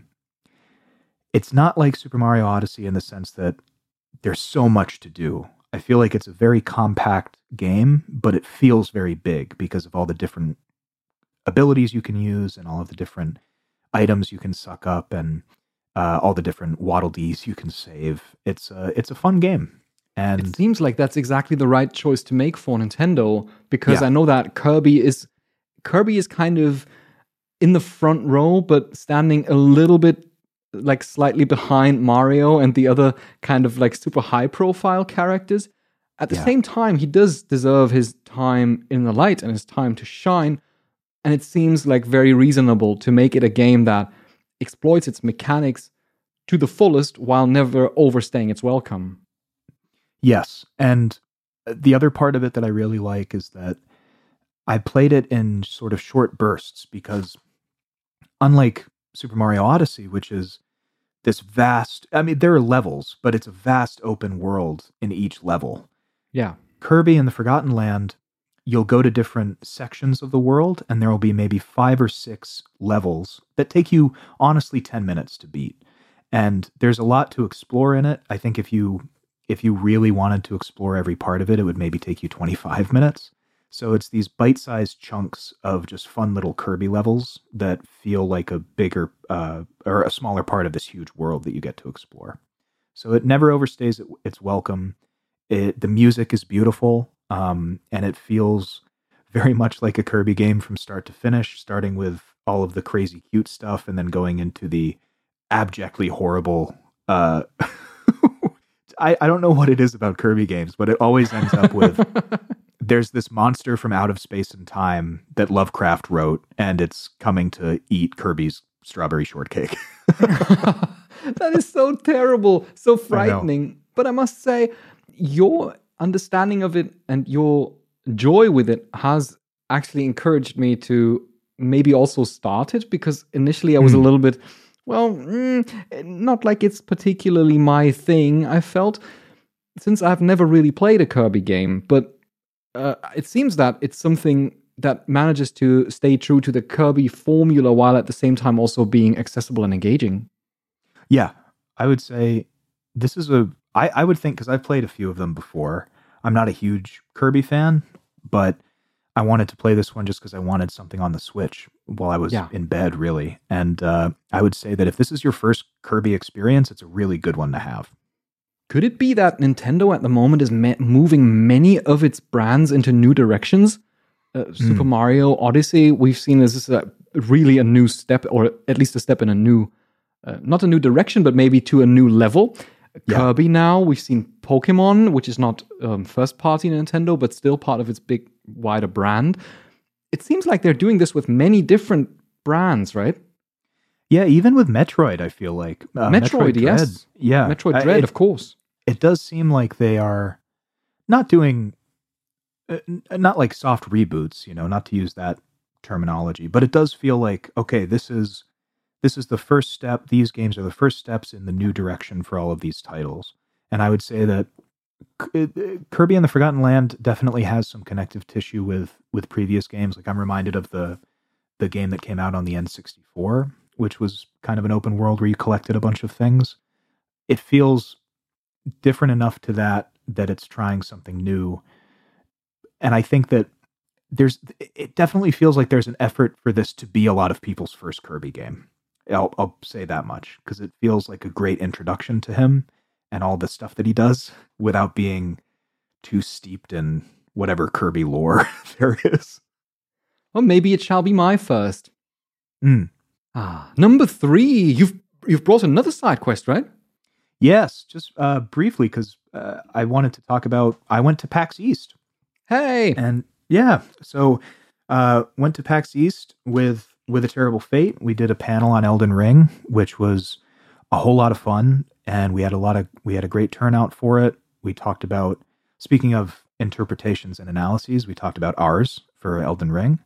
it's not like Super Mario Odyssey in the sense that there's so much to do. I feel like it's a very compact game, but it feels very big because of all the different abilities you can use and all of the different items you can suck up and uh, all the different Waddle Dees you can save. It's a, it's a fun game. And It seems like that's exactly the right choice to make for Nintendo, because Yeah. I know that Kirby is Kirby is kind of in the front row, but standing a little bit like slightly behind Mario and the other kind of like super high profile characters. At the Yeah. same time, he does deserve his time in the light and his time to shine. And it seems like very reasonable to make it a game that exploits its mechanics to the fullest while never overstaying its welcome. Yes. And the other part of it that I really like is that I played it in sort of short bursts because unlike Super Mario Odyssey, which is this vast, I mean, there are levels, but it's a vast open world in each level. Yeah. Kirby and the Forgotten Land, you'll go to different sections of the world, and there will be maybe five or six levels that take you, honestly, ten minutes to beat. And there's a lot to explore in it. I think if you if you really wanted to explore every part of it, it would maybe take you twenty-five minutes. So it's these bite-sized chunks of just fun little Kirby levels that feel like a bigger uh, or a smaller part of this huge world that you get to explore. So it never overstays its welcome. It, the music is beautiful, um, and it feels very much like a Kirby game from start to finish, starting with all of the crazy cute stuff and then going into the abjectly horrible... Uh, I, I don't know what it is about Kirby games, but it always ends up with... There's this monster from out of space and time that Lovecraft wrote, and it's coming to eat Kirby's strawberry shortcake. That is so terrible, so frightening. I but I must say, your understanding of it and your joy with it has actually encouraged me to maybe also start it, because initially I was mm. a little bit, well, mm, not like it's particularly my thing. I felt, since I've never really played a Kirby game, but Uh, it seems that it's something that manages to stay true to the Kirby formula while at the same time also being accessible and engaging. Yeah, I would say this is a... I, I would think, because I've played a few of them before, I'm not a huge Kirby fan, but I wanted to play this one just because I wanted something on the Switch while I was yeah. in bed, really. And uh, I would say that if this is your first Kirby experience, it's a really good one to have. Could it be that Nintendo at the moment is ma- moving many of its brands into new directions? Uh, mm. Super Mario Odyssey, we've seen this is a, really a new step, or at least a step in a new, uh, not a new direction, but maybe to a new level. Yeah. Kirby now, we've seen Pokemon, which is not um, first-party Nintendo, but still part of its big, wider brand. It seems like they're doing this with many different brands, right? Yeah, even with Metroid, I feel like. Uh, Metroid, Metroid yes. Dread, yeah. Metroid Dread, it, of course. It does seem like they are not doing, uh, not like soft reboots, you know, not to use that terminology, but it does feel like, okay, this is this is the first step. These games are the first steps in the new direction for all of these titles. And I would say that Kirby and the Forgotten Land definitely has some connective tissue with, with previous games. Like I'm reminded of the the game that came out on the N sixty-four, which was kind of an open world where you collected a bunch of things. It feels different enough to that, that it's trying something new. And I think that there's, it definitely feels like there's an effort for this to be a lot of people's first Kirby game. I'll, I'll say that much, because it feels like a great introduction to him and all the stuff that he does without being too steeped in whatever Kirby lore there is. Well, maybe it shall be my first. Mm. Ah, number three. You've you've brought another side quest, right? Yes, just uh, briefly, because uh, I wanted to talk about. I went to PAX East. Hey, and yeah, so uh, went to PAX East with with a Terrible Fate. We did a panel on Elden Ring, which was a whole lot of fun, and we had a lot of we had a great turnout for it. We talked about, speaking of interpretations and analyses, we talked about ours for Elden Ring,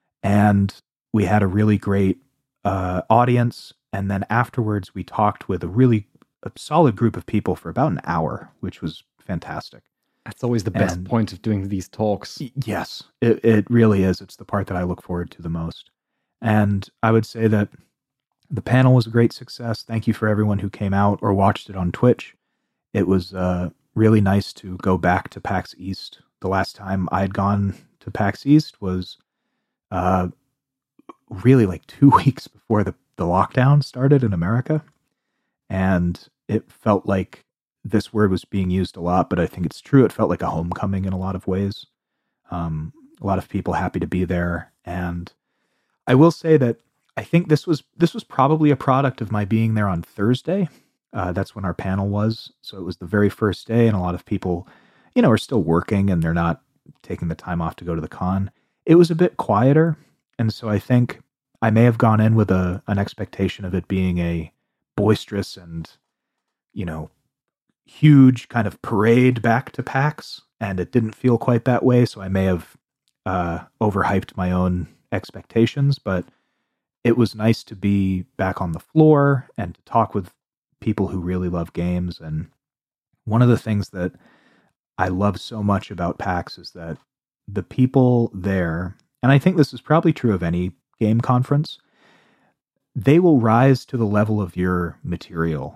and we had a really great uh, audience. And then afterwards, we talked with a really a solid group of people for about an hour, which was fantastic. That's always the best and point of doing these talks. Yes, it, it really is. It's the part that I look forward to the most. And I would say that the panel was a great success. Thank you for everyone who came out or watched it on Twitch. It was uh, really nice to go back to PAX East. The last time I had gone to PAX East was uh, really like two weeks before the, the lockdown started in America. And it felt like this word was being used a lot, but I think it's true. It felt like a homecoming in a lot of ways. Um, a lot of people happy to be there. And I will say that I think this was this was probably a product of my being there on Thursday. Uh, that's when our panel was. So it was the very first day, and a lot of people, you know, are still working and they're not taking the time off to go to the con. It was a bit quieter. And so I think I may have gone in with a an expectation of it being a boisterous and, you know, huge kind of parade back to PAX, and it didn't feel quite that way, so I may have uh, overhyped my own expectations, but it was nice to be back on the floor and to talk with people who really love games. And one of the things that I love so much about PAX is that the people there, and I think this is probably true of any game conference, they will rise to the level of your material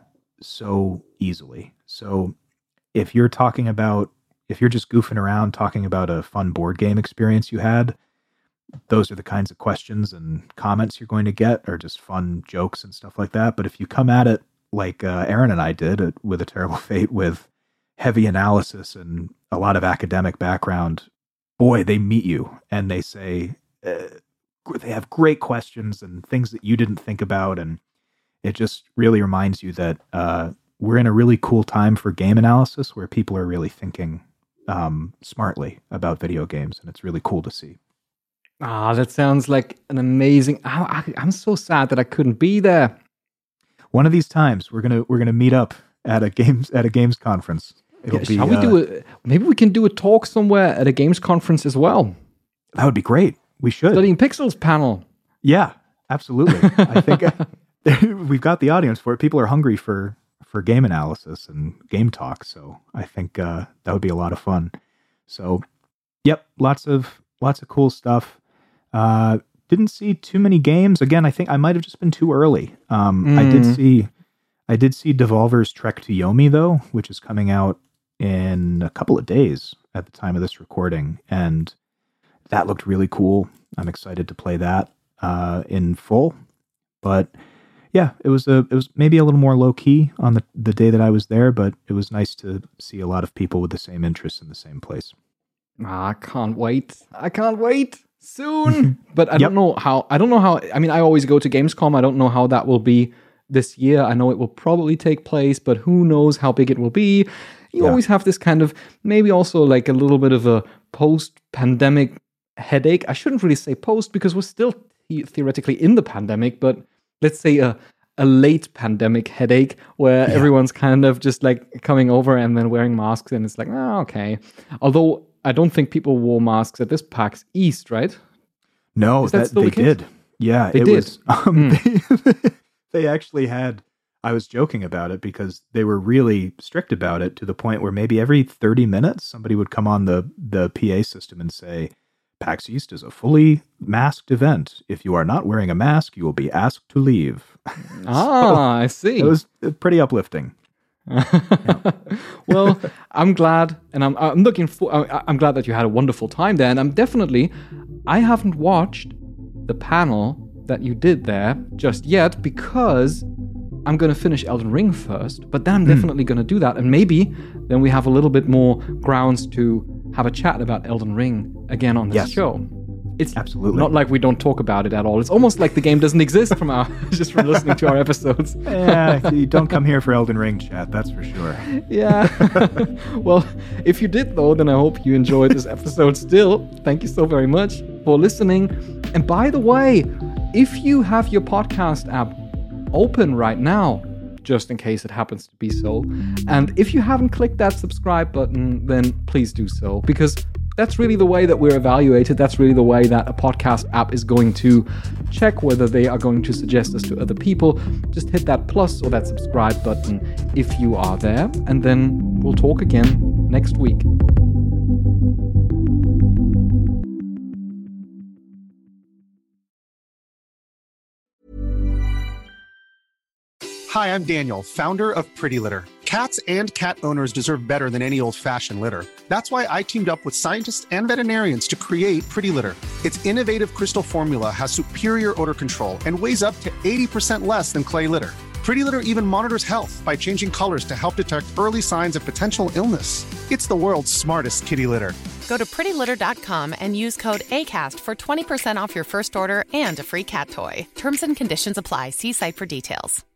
so easily. So if you're talking about, if you're just goofing around talking about a fun board game experience you had, those are the kinds of questions and comments you're going to get, or just fun jokes and stuff like that. But if you come at it like uh, Aaron and I did at, with A Terrible Fate, with heavy analysis and a lot of academic background, boy, they meet you and they say, uh, they have great questions and things that you didn't think about. And it just really reminds you that uh, we're in a really cool time for game analysis where people are really thinking um, smartly about video games. And it's really cool to see. Ah, that sounds like an amazing. I, I, I'm so sad that I couldn't be there. One of these times, we're gonna we're gonna meet up at a games at a games conference. It'll Yeah, be, shall we uh, do a? Maybe we can do a talk somewhere at a games conference as well. That would be great. We should. Studying Pixels panel. Yeah, absolutely. I think we've got the audience for it. People are hungry for for game analysis and game talk. So I think uh, that would be a lot of fun. So, yep, lots of lots of cool stuff. Uh, didn't see too many games. Again, I think I might have just been too early. Um, mm. I did see, I did see Devolver's Trek to Yomi though, which is coming out in a couple of days at the time of this recording, and that looked really cool. I'm excited to play that uh, in full. But yeah, it was a, it was maybe a little more low key on the the day that I was there, but it was nice to see a lot of people with the same interests in the same place. Ah, I can't wait. I can't wait. Soon, but I Yep. don't know how. I don't know how. I mean, I always go to Gamescom. I don't know how that will be this year. I know it will probably take place, but who knows how big it will be. You Yeah. always have this kind of maybe also like a little bit of a post-pandemic headache. I shouldn't really say post because we're still the- theoretically in the pandemic, but let's say a a late pandemic headache where everyone's kind of just like coming over and then wearing masks, and it's like, oh, okay. Although I don't think people wore masks at this PAX East, right? No, Is that that, still they the case? did. Yeah, They it did. was. Um, they, they actually had. I was joking about it because they were really strict about it to the point where maybe every thirty minutes somebody would come on the the P A system and say, "PAX East is a fully masked event. If you are not wearing a mask, you will be asked to leave." Ah, I see. It was pretty uplifting. Well, I'm glad, and I'm I'm looking for. I- I'm glad that you had a wonderful time there, and I'm definitely. I haven't watched the panel that you did there just yet because I'm going to finish Elden Ring first. But then I'm definitely going to do that, and maybe then we have a little bit more grounds to have a chat about Elden Ring again on this Yes. show. It's Absolutely. not like we don't talk about it at all. It's almost like the game doesn't exist from our just from listening to our episodes. Yeah, you don't come here for Elden Ring chat, that's for sure. Yeah. Well, if you did, though, then I hope you enjoyed this episode still. Thank you so very much for listening. And by the way, if you have your podcast app open right now, just in case it happens to be so, and if you haven't clicked that subscribe button, then please do so, because that's really the way that we're evaluated. That's really the way that a podcast app is going to check whether they are going to suggest us to other people. Just hit that plus or that subscribe button if you are there, and then we'll talk again next week. Hi, I'm Daniel, founder of Pretty Litter. Cats and cat owners deserve better than any old-fashioned litter. That's why I teamed up with scientists and veterinarians to create Pretty Litter. Its innovative crystal formula has superior odor control and weighs up to eighty percent less than clay litter. Pretty Litter even monitors health by changing colors to help detect early signs of potential illness. It's the world's smartest kitty litter. Go to pretty litter dot com and use code ACAST for twenty percent off your first order and a free cat toy. Terms and conditions apply. See site for details.